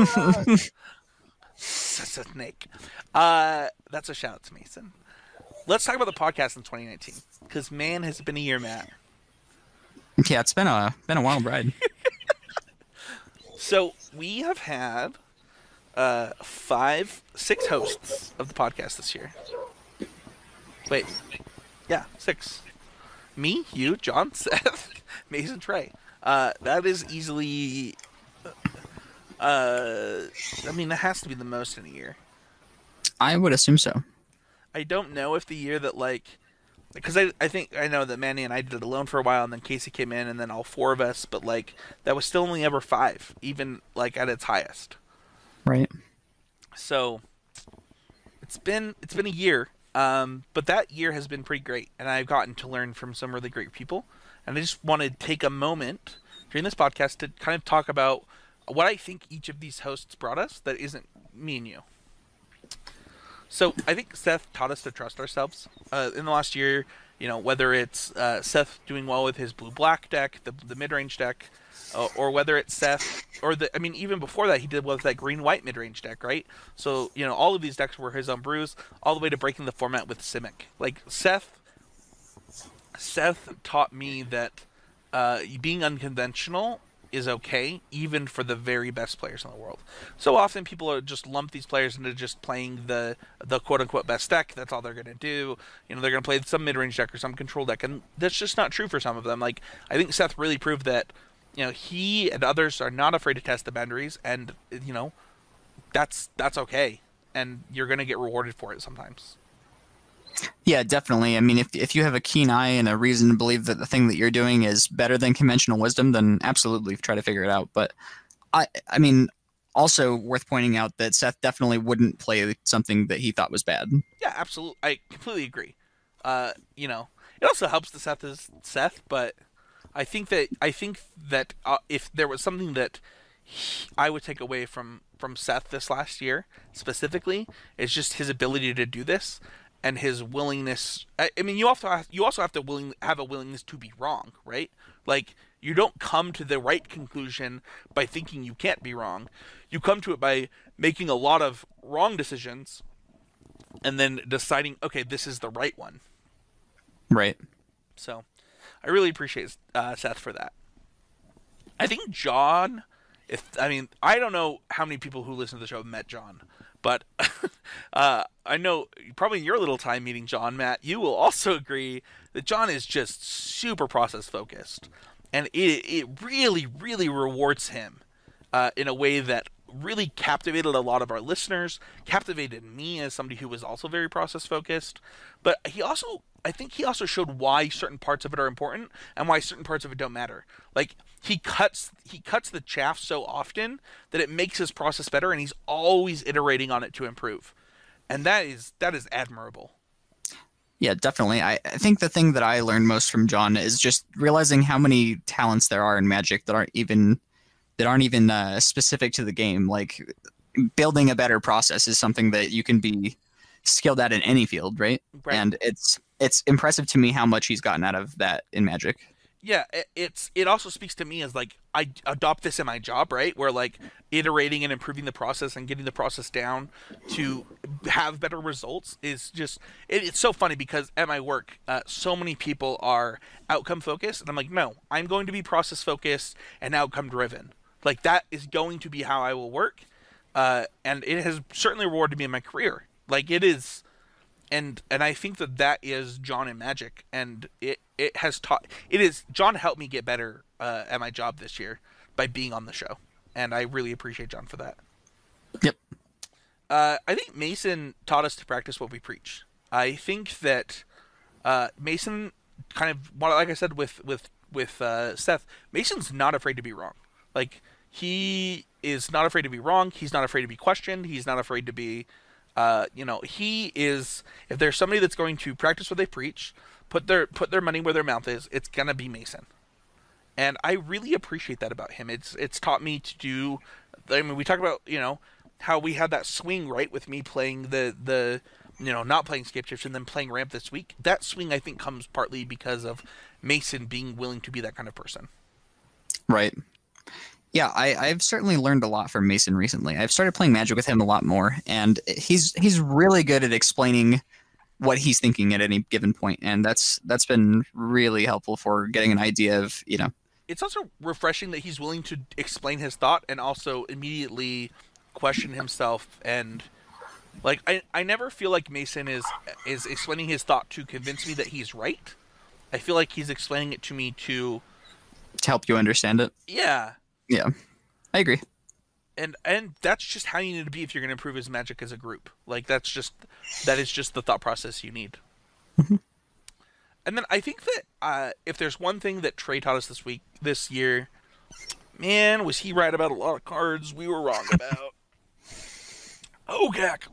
Such a snake. Uh, that's a shout out to Mason. Let's talk about the podcast in twenty nineteen because man, has it been a year, Matt. Yeah, it's been a been a wild ride. So we have had uh, five, six hosts of the podcast this year. Wait, yeah, six. Me, you, John, Seth, Mason, Trey. Uh, that is easily. Uh, I mean, that has to be the most in a year. I would assume so. I don't know if the year that like, because I I think I know that Manny and I did it alone for a while, and then Casey came in, and then all four of us. But like, that was still only ever five, even like at its highest. Right. So it's been it's been a year, um, but that year has been pretty great, and I've gotten to learn from some really great people. And I just want to take a moment during this podcast to kind of talk about what I think each of these hosts brought us that isn't me and you. So I think Seth taught us to trust ourselves uh, in the last year. You know, whether it's uh, Seth doing well with his blue-black deck, the the mid-range deck, uh, or whether it's Seth, or the I mean, even before that, he did well with that green-white mid-range deck, right? So you know, all of these decks were his on brews, all the way to breaking the format with Simic. Like Seth, Seth taught me that uh, being unconventional is okay, even for the very best players in the world. So often people are just lump these players into just playing the the quote unquote best deck. That's all they're gonna do. You know, they're gonna play some mid range deck or some control deck, and that's just not true for some of them. Like I think Seth really proved that, you know, he and others are not afraid to test the boundaries, and you know, that's that's okay, and you're gonna get rewarded for it sometimes. Yeah, definitely. I mean, if if you have a keen eye and a reason to believe that the thing that you're doing is better than conventional wisdom, then absolutely try to figure it out. But I, I mean, also worth pointing out that Seth definitely wouldn't play something that he thought was bad. Yeah, absolutely. I completely agree. Uh, you know, it also helps that Seth is Seth, but I think that I think that uh, if there was something that he, I would take away from from Seth this last year specifically, it's just his ability to do this. And his willingness. I, I mean, you also have, you also have to willing have a willingness to be wrong, right? Like you don't come to the right conclusion by thinking you can't be wrong. You come to it by making a lot of wrong decisions, and then deciding, okay, this is the right one. Right. So, I really appreciate uh, Seth for that. I think John. If I mean, I don't know how many people who listen to the show have met John. But uh, I know probably in your little time meeting John, Matt, you will also agree that John is just super process focused. And it, it really, really rewards him uh, in a way that really captivated a lot of our listeners, captivated me as somebody who was also very process focused. But he also, I think he also showed why certain parts of it are important and why certain parts of it don't matter. Like he cuts he cuts the chaff so often that it makes his process better, and he's always iterating on it to improve. And that is that is admirable. Yeah, definitely. I, I think the thing that I learned most from John is just realizing how many talents there are in Magic that aren't even that aren't even uh, specific to the game. Like building a better process is something that you can be skilled at in any field, right? Right. And it's it's impressive to me how much he's gotten out of that in Magic. Yeah, it's it also speaks to me as like I adopt this in my job, right? Where like iterating and improving the process and getting the process down to have better results is just it, it's so funny because at my work, uh, so many people are outcome focused, and I'm like, no, I'm going to be process focused and outcome driven. Like that is going to be how I will work, uh, and it has certainly rewarded me in my career. Like it is. And and I think that that is John in Magic, and it, it has taught it is John helped me get better uh, at my job this year by being on the show, and I really appreciate John for that. Yep. Uh, I think Mason taught us to practice what we preach. I think that uh, Mason kind of like I said with with with uh, Seth, Mason's not afraid to be wrong. Like he is not afraid to be wrong. He's not afraid to be questioned. He's not afraid to be. Uh, you know, he is. If there's somebody that's going to practice what they preach, put their put their money where their mouth is, it's gonna be Mason. and I really appreciate that about him. It's it's taught me to do. I mean, we talk about you know how we had that swing right with me playing the the you know not playing scape shifts and then playing ramp this week. That swing I think comes partly because of Mason being willing to be that kind of person. Right. Yeah, I, I've certainly learned a lot from Mason recently. I've started playing Magic with him a lot more, and he's he's really good at explaining what he's thinking at any given point, and that's that's been really helpful for getting an idea of, you know. It's also refreshing that he's willing to explain his thought and also immediately question himself. And like I, I never feel like Mason is is explaining his thought to convince me that he's right. I feel like he's explaining it to me to to help you understand it. Yeah. Yeah, I agree. And and that's just how you need to be if you're going to improve his Magic as a group. Like that's just that is just the thought process you need. Mm-hmm. And then I think that uh, if there's one thing that Trey taught us this week, this year, man, was he right about a lot of cards we were wrong about. Oh, Gak.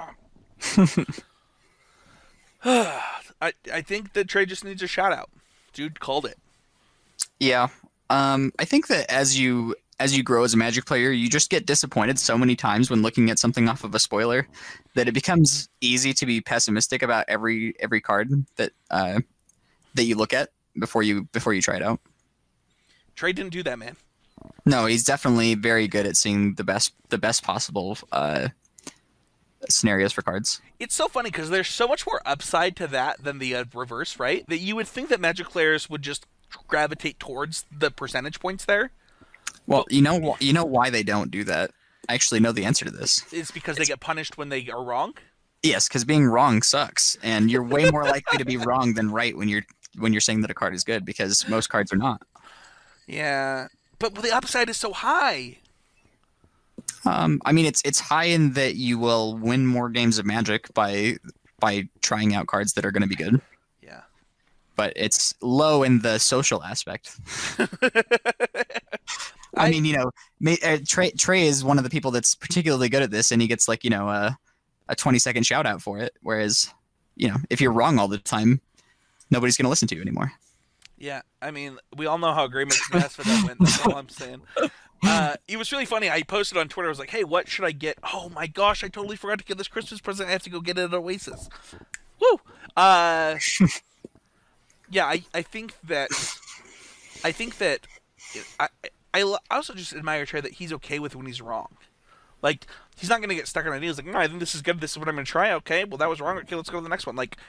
I I think that Trey just needs a shout out. Dude called it. Yeah. Um, I think that as you as you grow as a Magic player, you just get disappointed so many times when looking at something off of a spoiler that it becomes easy to be pessimistic about every every card that uh, that you look at before you before you try it out. Trey didn't do that, man. No, he's definitely very good at seeing the best the best possible uh, scenarios for cards. It's so funny because there's so much more upside to that than the uh, reverse, right? That you would think that Magic players would just gravitate towards the percentage points there. Well, you know, you know why they don't do that. I actually know the answer to this. It's because they get punished when they are wrong. Yes, because being wrong sucks, and you're way more likely to be wrong than right when you're when you're saying that a card is good, because most cards are not. Yeah, but the upside is so high. Um, I mean, it's it's high in that you will win more games of Magic by by trying out cards that are going to be good. Yeah, but it's low in the social aspect. I, I mean, you know, uh, Trey, Trey is one of the people that's particularly good at this, and he gets like, you know, a, a twenty second shout out for it. Whereas, you know, if you're wrong all the time, nobody's going to listen to you anymore. Yeah, I mean, we all know how Gray makes an ass for that win. That's all I'm saying. Uh, it was really funny. I posted on Twitter. I was like, hey, what should I get? Oh my gosh, I totally forgot to get this Christmas present. I have to go get it at Oasis. Woo! Uh, yeah, I, I think that, I think that, I, I, I also just admire Trey that he's okay with when he's wrong. Like, he's not going to get stuck on ideas like, no, I think this is good. This is what I'm going to try. Okay, well, that was wrong. Okay, let's go to the next one. Like,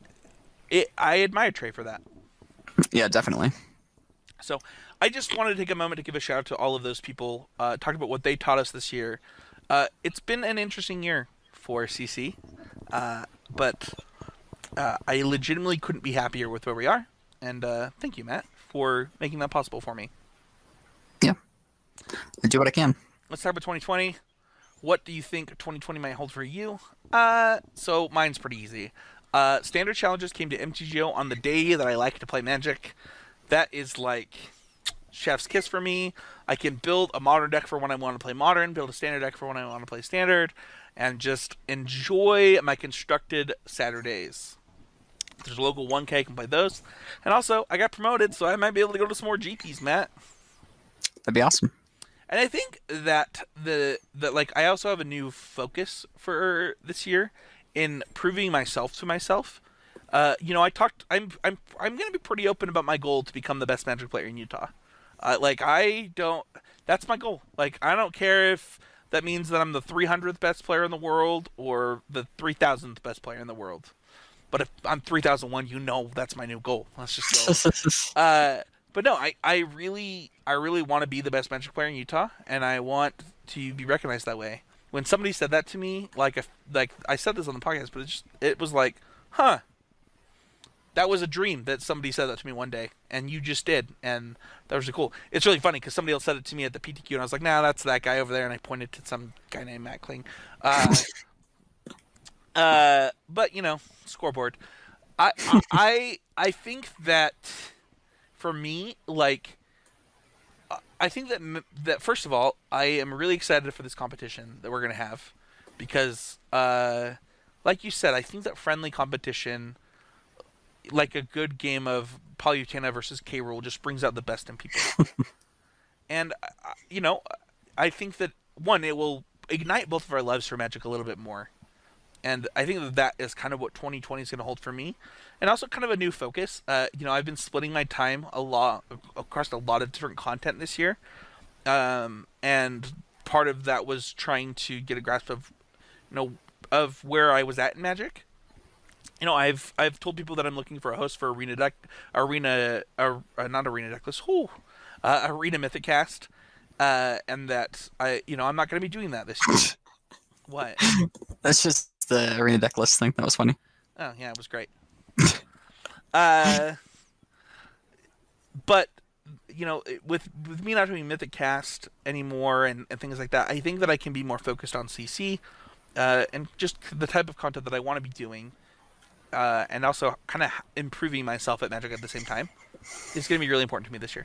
it, I admire Trey for that. Yeah, definitely. So I just wanted to take a moment to give a shout out to all of those people, uh, talk about what they taught us this year. Uh, it's been an interesting year for C C, uh, but uh, I legitimately couldn't be happier with where we are. And uh, thank you, Matt, for making that possible for me. Yeah, I do what I can. Let's talk about twenty twenty. What do you think twenty twenty might hold for you? Uh, so mine's pretty easy. Uh, standard challenges came to M T G O on the day that I like to play Magic. That is like chef's kiss for me. I can build a modern deck for when I want to play modern, build a standard deck for when I want to play standard, and just enjoy my constructed Saturdays. There's a local one K, I can play those. And also, I got promoted, so I might be able to go to some more G Ps, Matt. That'd be awesome. And I think that the that like I also have a new focus for this year in proving myself to myself. Uh, you know, I talked. I'm I'm I'm gonna be pretty open about my goal to become the best Magic player in Utah. Uh, like I don't. That's my goal. Like I don't care if that means that I'm the three hundredth best player in the world or the three thousandth best player in the world. But if I'm three thousand one, you know that's my new goal. Let's just go. uh, but no, I, I really I really want to be the best Magic player in Utah, and I want to be recognized that way. When somebody said that to me, like if like I said this on the podcast, but it just it was like, huh. That was a dream that somebody said that to me one day, and you just did, and that was really cool. It's really funny because somebody else said it to me at the P T Q, and I was like, "Nah, that's that guy over there," and I pointed to some guy named Matt Kling. Uh, uh, but you know, scoreboard. I I I think that for me, like, I think that that first of all, I am really excited for this competition that we're gonna have, because, uh, like you said, I think that friendly competition like a good game of Palutena versus K. Rool just brings out the best in people. And uh, you know, I think that one, it will ignite both of our loves for Magic a little bit more. And I think that that is kind of what twenty twenty is going to hold for me. And also kind of a new focus. Uh, you know, I've been splitting my time a lot across a lot of different content this year. Um, and part of that was trying to get a grasp of, you know, of where I was at in Magic. You know, I've I've told people that I'm looking for a host for Arena Deck, Arena, uh, not Arena Decklist, whoo, uh, Arena Mythicast, uh, and that I, you know, I'm not going to be doing that this year. What? That's just the Arena deck list thing. That was funny. Oh yeah, it was great. uh, but you know, with with me not doing Mythic Cast anymore and, and things like that, I think that I can be more focused on C C, uh, and just the type of content that I want to be doing, uh, and also kind of improving myself at Magic at the same time is going to be really important to me this year.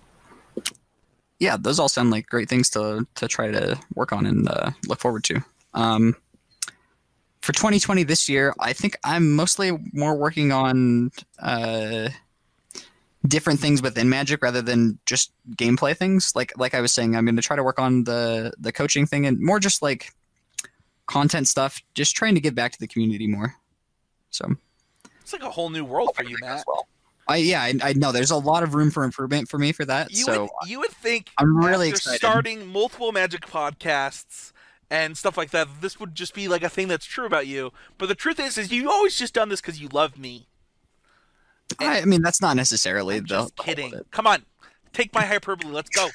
Yeah, those all sound like great things to to try to work on and uh, look forward to. Um, for twenty twenty this year, I think I'm mostly more working on uh, different things within Magic rather than just gameplay things. Like like I was saying, I'm going to try to work on the the coaching thing and more just like content stuff. Just trying to give back to the community more. So it's like a whole new world for you, Matt. Well. I yeah, I, I know there's a lot of room for improvement for me for that. You so would, you would think I'm really after excited. starting multiple Magic podcasts and stuff like that, this would just be like a thing that's true about you. But the truth is, is you've always just done this because you love me. I, I mean, that's not necessarily I'm the. just kidding. Come on, take my hyperbole. Let's go.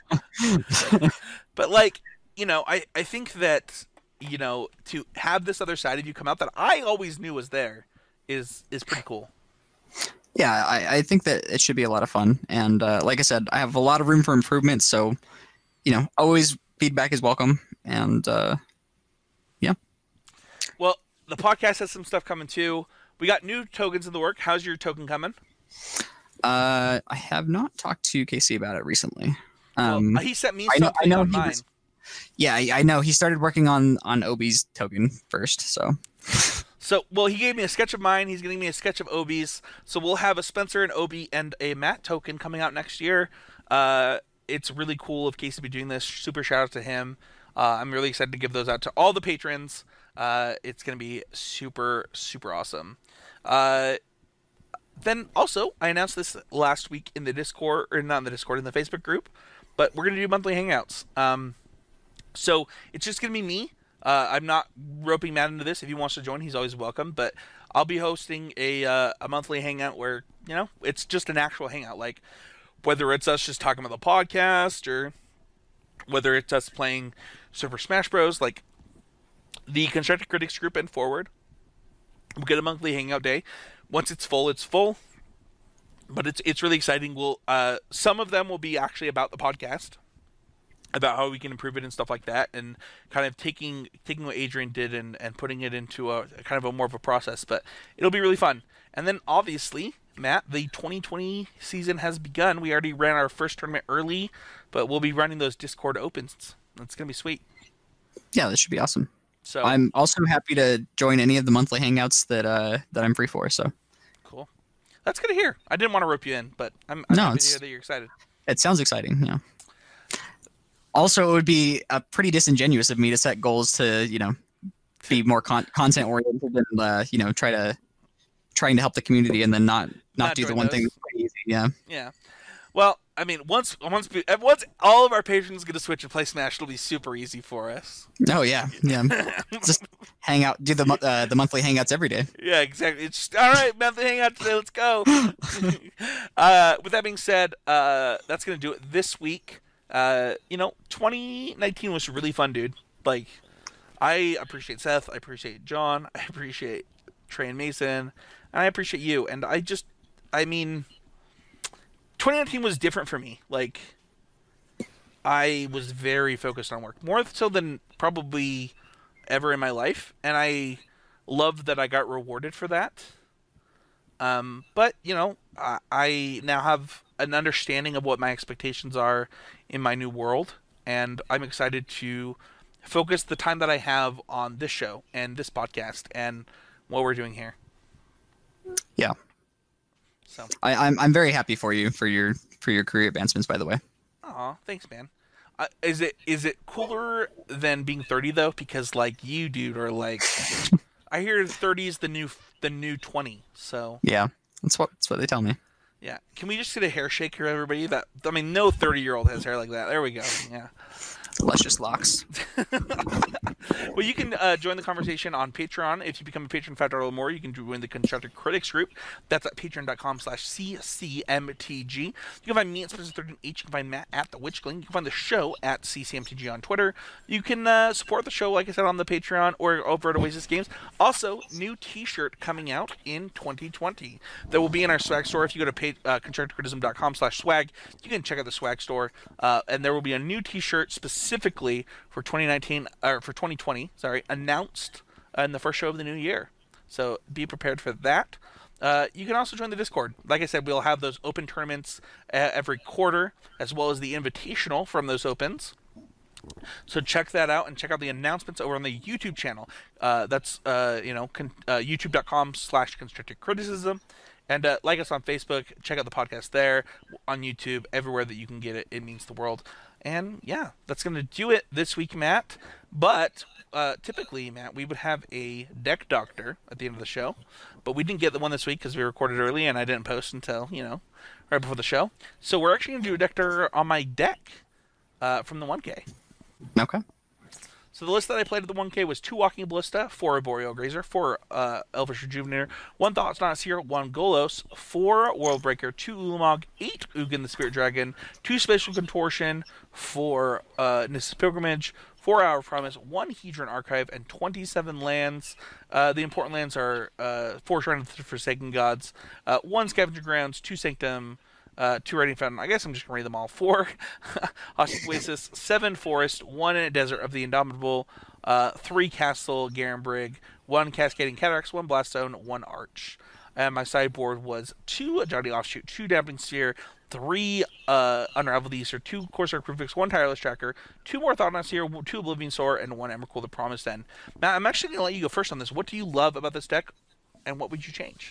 But like, you know, I I think that, you know, to have this other side of you come out that I always knew was there is is pretty cool. Yeah, I, I think that it should be a lot of fun. And uh, like I said, I have a lot of room for improvement. So, you know, always feedback is welcome. And uh, yeah. Well, the podcast has some stuff coming too. We got new tokens in the work. How's your token coming? Uh, I have not talked to Casey about it recently. Um, well, he sent me I know, something I know on he mine. was, yeah, I I know. He started working on, on Obi's token first, so... So, well, he gave me a sketch of mine. He's getting me a sketch of Obi's. So we'll have a Spencer and Obi and a Matt token coming out next year. Uh, it's really cool of Casey to be doing this. Super shout out to him. Uh, I'm really excited to give those out to all the patrons. Uh, it's going to be super, super awesome. Uh, then also, I announced this last week in the Discord, or not in the Discord, in the Facebook group, but we're going to do monthly hangouts. Um, so it's just going to be me. Uh, I'm not roping Matt into this. If he wants to join, he's always welcome. But I'll be hosting a uh, a monthly hangout where, you know, it's just an actual hangout. Like, whether it's us just talking about the podcast or whether it's us playing Super Smash Bros. Like, the Constructed Critics group and Forward, we'll get a monthly hangout day. Once it's full, it's full. But it's it's really exciting. We'll uh, some of them will be actually about the podcast, about how we can improve it and stuff like that, and kind of taking taking what Adrian did and, and putting it into a, a kind of a more of a process. But it'll be really fun. And then obviously, Matt, the twenty twenty season has begun. We already ran our first tournament early, but we'll be running those Discord opens. It's gonna be sweet. Yeah, this should be awesome. So I'm also happy to join any of the monthly hangouts that uh that I'm free for. So cool. That's good to hear. I didn't want to rope you in, but I'm, I'm no, happy it's, to hear that you're excited. It sounds exciting. Yeah. Also, it would be uh, pretty disingenuous of me to set goals to, you know, be more con- content oriented and, uh, you know, try to trying to help the community and then not not, Not do the join one those. thing that's pretty easy. Yeah. Yeah. Well, I mean, once once once all of our patrons get to switch and play Smash, it'll be super easy for us. Oh yeah, yeah. Just hang out, do the mo- uh, the monthly hangouts every day. Yeah, exactly. It's just, all right, monthly hangout today. Let's go. uh, with that being said, uh, that's gonna do it this week. Uh, you know, twenty nineteen was really fun, dude. Like, I appreciate Seth, I appreciate John, I appreciate Trey and Mason, and I appreciate you. And I just, I mean, twenty nineteen was different for me. Like, I was very focused on work, more so than probably ever in my life, and I loved that I got rewarded for that. Um, but you know, I, I now have an understanding of what my expectations are in my new world, and I'm excited to focus the time that I have on this show and this podcast and what we're doing here. Yeah. So I, I'm I'm very happy for you for your for your career advancements, by the way. aw, thanks, man. Uh, is it is it cooler than being thirty though? Because like you, dude, are like I hear thirty is the new the new twenty. So Yeah, that's what that's what they tell me. yeah, can we just get a hair shake here, everybody? That I mean, no thirty year old has hair like that. There we go. Yeah. Luscious locks. Well, you can uh, join the conversation on Patreon. If you become a patron, five dollars or more, you can join the Constructed Critics group. That's at patreon.com slash ccmtg. You can find me at Spencer thirteen H. You can find Matt at The Witch King. You can find the show at ccmtg on Twitter. You can uh, support the show, like I said, on the Patreon or over at Oasis Games. Also, new t-shirt coming out in twenty twenty that will be in our swag store. If you go to pay, uh, constructedcriticism.com slash swag, you can check out the swag store, uh, and there will be a new t-shirt specifically for twenty nineteen or for twenty twenty, sorry, announced in the first show of the new year. So be prepared for that. Uh, you can also join the Discord. Like I said, we'll have those open tournaments uh, every quarter, as well as the invitational from those opens. So check that out and check out the announcements over on the YouTube channel. Uh, that's uh, you know con- uh, youtube.com slash constructed criticism. And uh, like us on Facebook, check out the podcast there, on YouTube, everywhere that you can get it. It means the world. And yeah, that's going to do it this week, Matt. But uh, typically, Matt, we would have a deck doctor at the end of the show. But we didn't get the one this week because we recorded early and I didn't post until, you know, right before the show. So we're actually going to do a deck doctor on my deck uh, from the one K. Okay. So the list that I played at the one K was two Walking Ballista, four Arboreal Grazer, four uh, Elvish Rejuvenator, one Thoughts Not Seer, one Golos, four Worldbreaker, two Ulamog, eight Ugin the Spirit Dragon, two Spatial Contortion, four uh, Nissa's Pilgrimage, four Hour of Promise, one Hedron Archive, and twenty-seven lands. Uh, the important lands are uh, four Shrine of the Forsaken Gods, uh, one Scavenger Grounds, two Sanctum, Uh, two Radiant Fountain. I guess I'm just going to read them all. Four Hostic Oasis, seven Forest, one Desert of the Indomitable, uh, three Castle Garenbrig, one Cascading Cataracts, one Blaststone, one Arch. And my sideboard was two Ajani Offshoot, two Damping Sphere, three uh, Unravel the Easter, two Corsair Crucifix, one Tireless Tracker, two more Thought Not Seer, two Oblivion Soar, and one Emrakul the Promised End. Now, I'm actually going to let you go first on this. What do you love about this deck, and what would you change?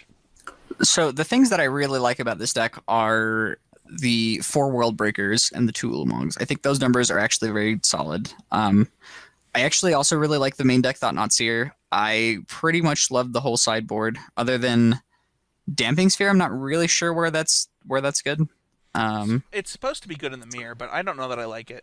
So the things that I really like about this deck are the four World Breakers and the two Ulamongs. I think those numbers are actually very solid. Um, I actually also really like the main deck, Thought Not Seer. I pretty much love the whole sideboard, other than Damping Sphere. I'm not really sure where that's where that's good. Um, It's supposed to be good in the mirror, but I don't know that I like it.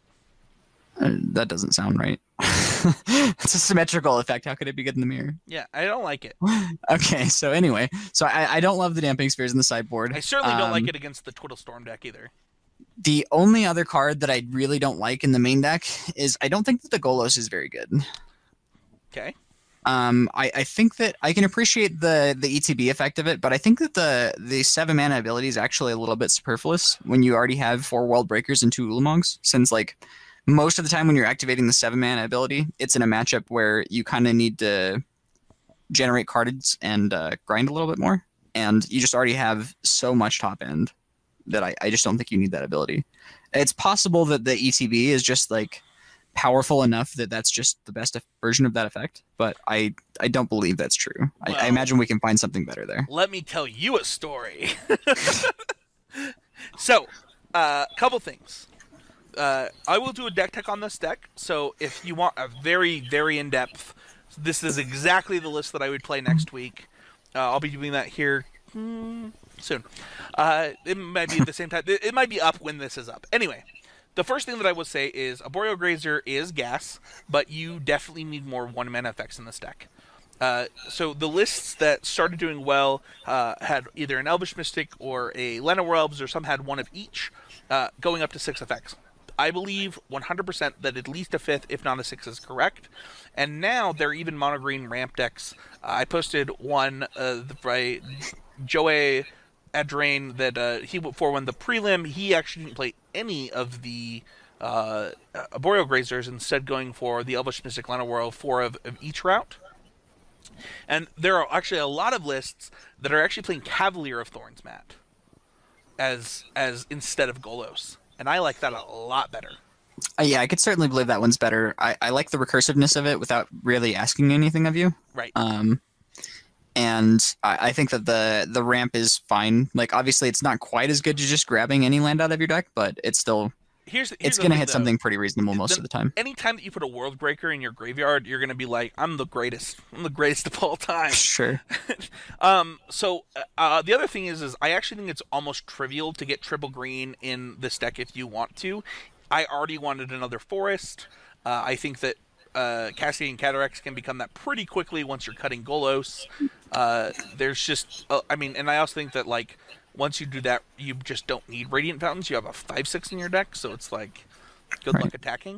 uh, that doesn't sound right. It's a symmetrical effect. How could it be good in the mirror? Yeah, I don't like it. Okay, so anyway, so I, I don't love the Damping Spheres in the sideboard. I certainly don't Um, like it against the Twiddle Storm deck either. The only other card that I really don't like in the main deck is I don't think that the Golos is very good. Okay. Um, I, I think that I can appreciate the the E T B effect of it, but I think that the the seven mana ability is actually a little bit superfluous when you already have four World Breakers and two Ulamongs, since like most of the time when you're activating the seven mana ability, it's in a matchup where you kind of need to generate cards and uh, grind a little bit more, and you just already have so much top end that I, I just don't think you need that ability. It's possible that the E T B is just like powerful enough that that's just the best version of that effect, but I I don't believe that's true. Well, I, I imagine we can find something better there. Let me tell you a story. So, a uh, couple things. Uh, I will do a deck tech on this deck, so if you want a very, very in-depth, this is exactly the list that I would play next week. Uh, I'll be doing that here hmm, soon. Uh, it might be at the same time. It, it might be up when this is up. Anyway, the first thing that I will say is Arboreal Grazer is gas, but you definitely need more one-mana effects in this deck. Uh, so the lists that started doing well uh, had either an Elvish Mystic or a Llanowar Elves, or some had one of each, uh, going up to six effects. I believe one hundred percent that at least a fifth, if not a sixth, is correct. And now there are even mono green ramp decks. Uh, I posted one uh, by Joey Adrain that uh, he for when the prelim he actually didn't play any of the uh, Arboreal Grazers, instead going for the Elvish Mystic Llanowar, four of, of each route. And there are actually a lot of lists that are actually playing Cavalier of Thorns, Matt, as as instead of Golos. And I like that a lot better. Uh, yeah, I could certainly believe that one's better. I, I like the recursiveness of it without really asking anything of you. Right. Um, and I, I think that the the ramp is fine. Like obviously, it's not quite as good as just grabbing any land out of your deck, but it's still Here's, here's it's the gonna thing, hit though. something pretty reasonable most Then of the time. anytime that you put a World Breaker in your graveyard, you're gonna be like, I'm the greatest. I'm the greatest of all time. Sure. um. So uh, the other thing is, is I actually think it's almost trivial to get triple green in this deck if you want to. I already wanted another forest. Uh, I think that uh, Cascading Cataracts can become that pretty quickly once you're cutting Golos. Uh, there's just, uh, I mean, and I also think that like once you do that, you just don't need Radiant Fountains. You have a five six in your deck, so it's like good Right. luck attacking.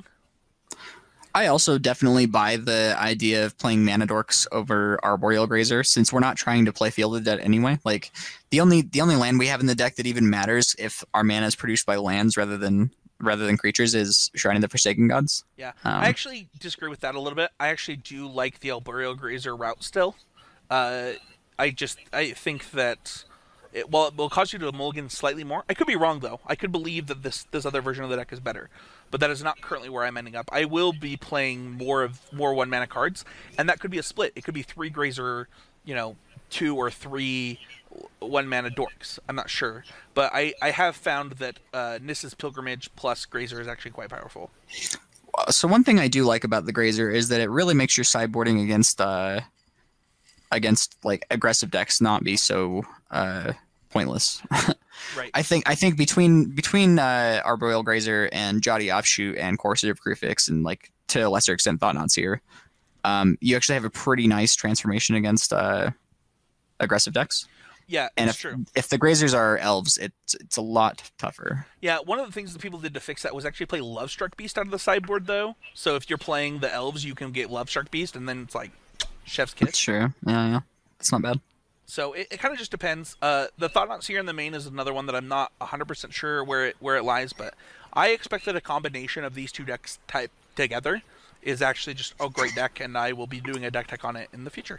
I also definitely buy the idea of playing Mana Dorks over Arboreal Grazer, since we're not trying to play Field of Dead anyway. Like the only the only land we have in the deck that even matters if our mana is produced by lands rather than rather than creatures is Shrine of the Forsaken Gods. Yeah, Um, I actually disagree with that a little bit. I actually do like the Arboreal Grazer route still. Uh, I just I think that it, while it will cause you to mulligan slightly more, I could be wrong though. I could believe that this this other version of the deck is better, but that is not currently where I'm ending up. I will be playing more of more one mana cards, and that could be a split. It could be three Grazer, you know, two or three one mana dorks. I'm not sure, but I, I have found that uh, Nissa's Pilgrimage plus Grazer is actually quite powerful. so one thing I do like about the Grazer is that it really makes your sideboarding against uh against like aggressive decks not be so uh pointless. Right. I think I think between between uh, Arboreal Grazer and Jotty Offshoot and Coercive Crucifix and like to a lesser extent Thought-Knots here, um, you actually have a pretty nice transformation against uh, aggressive decks. Yeah, And it's if true. if the Grazers are elves, it's it's a lot tougher. Yeah, one of the things that people did to fix that was actually play Lovestruck Beast out of the sideboard, though. So if you're playing the elves, you can get Lovestruck Beast, and then it's like chef's kiss. Sure, yeah, yeah, it's not bad. So it, it kind of just depends. Uh, the Thought-Knots here in the main is another one that I'm not one hundred percent sure where it where it lies, but I expect that a combination of these two decks type together is actually just a great deck, and I will be doing a deck tech on it in the future.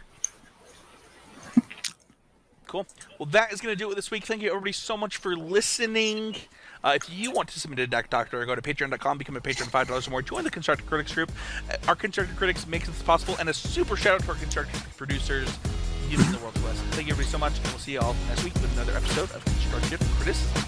Cool. Well, that is going to do it this week. Thank you, everybody, so much for listening. Uh, if you want to submit a deck doctor, go to patreon dot com, become a patron, five dollars or more. Join the Constructed Critics group. Uh, our Constructed Critics makes this possible, and a super shout out to our Constructed producers. You mean the world to us. Thank you, everybody, so much, and we'll see you all next week with another episode of Constructive Criticism.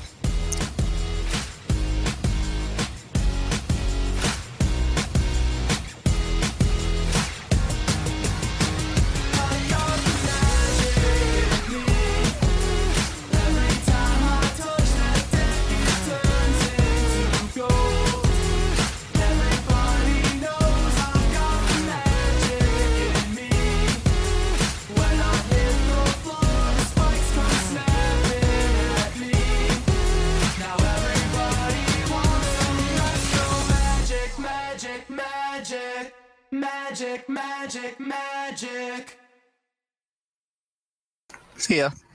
Magic, magic, magic. See ya.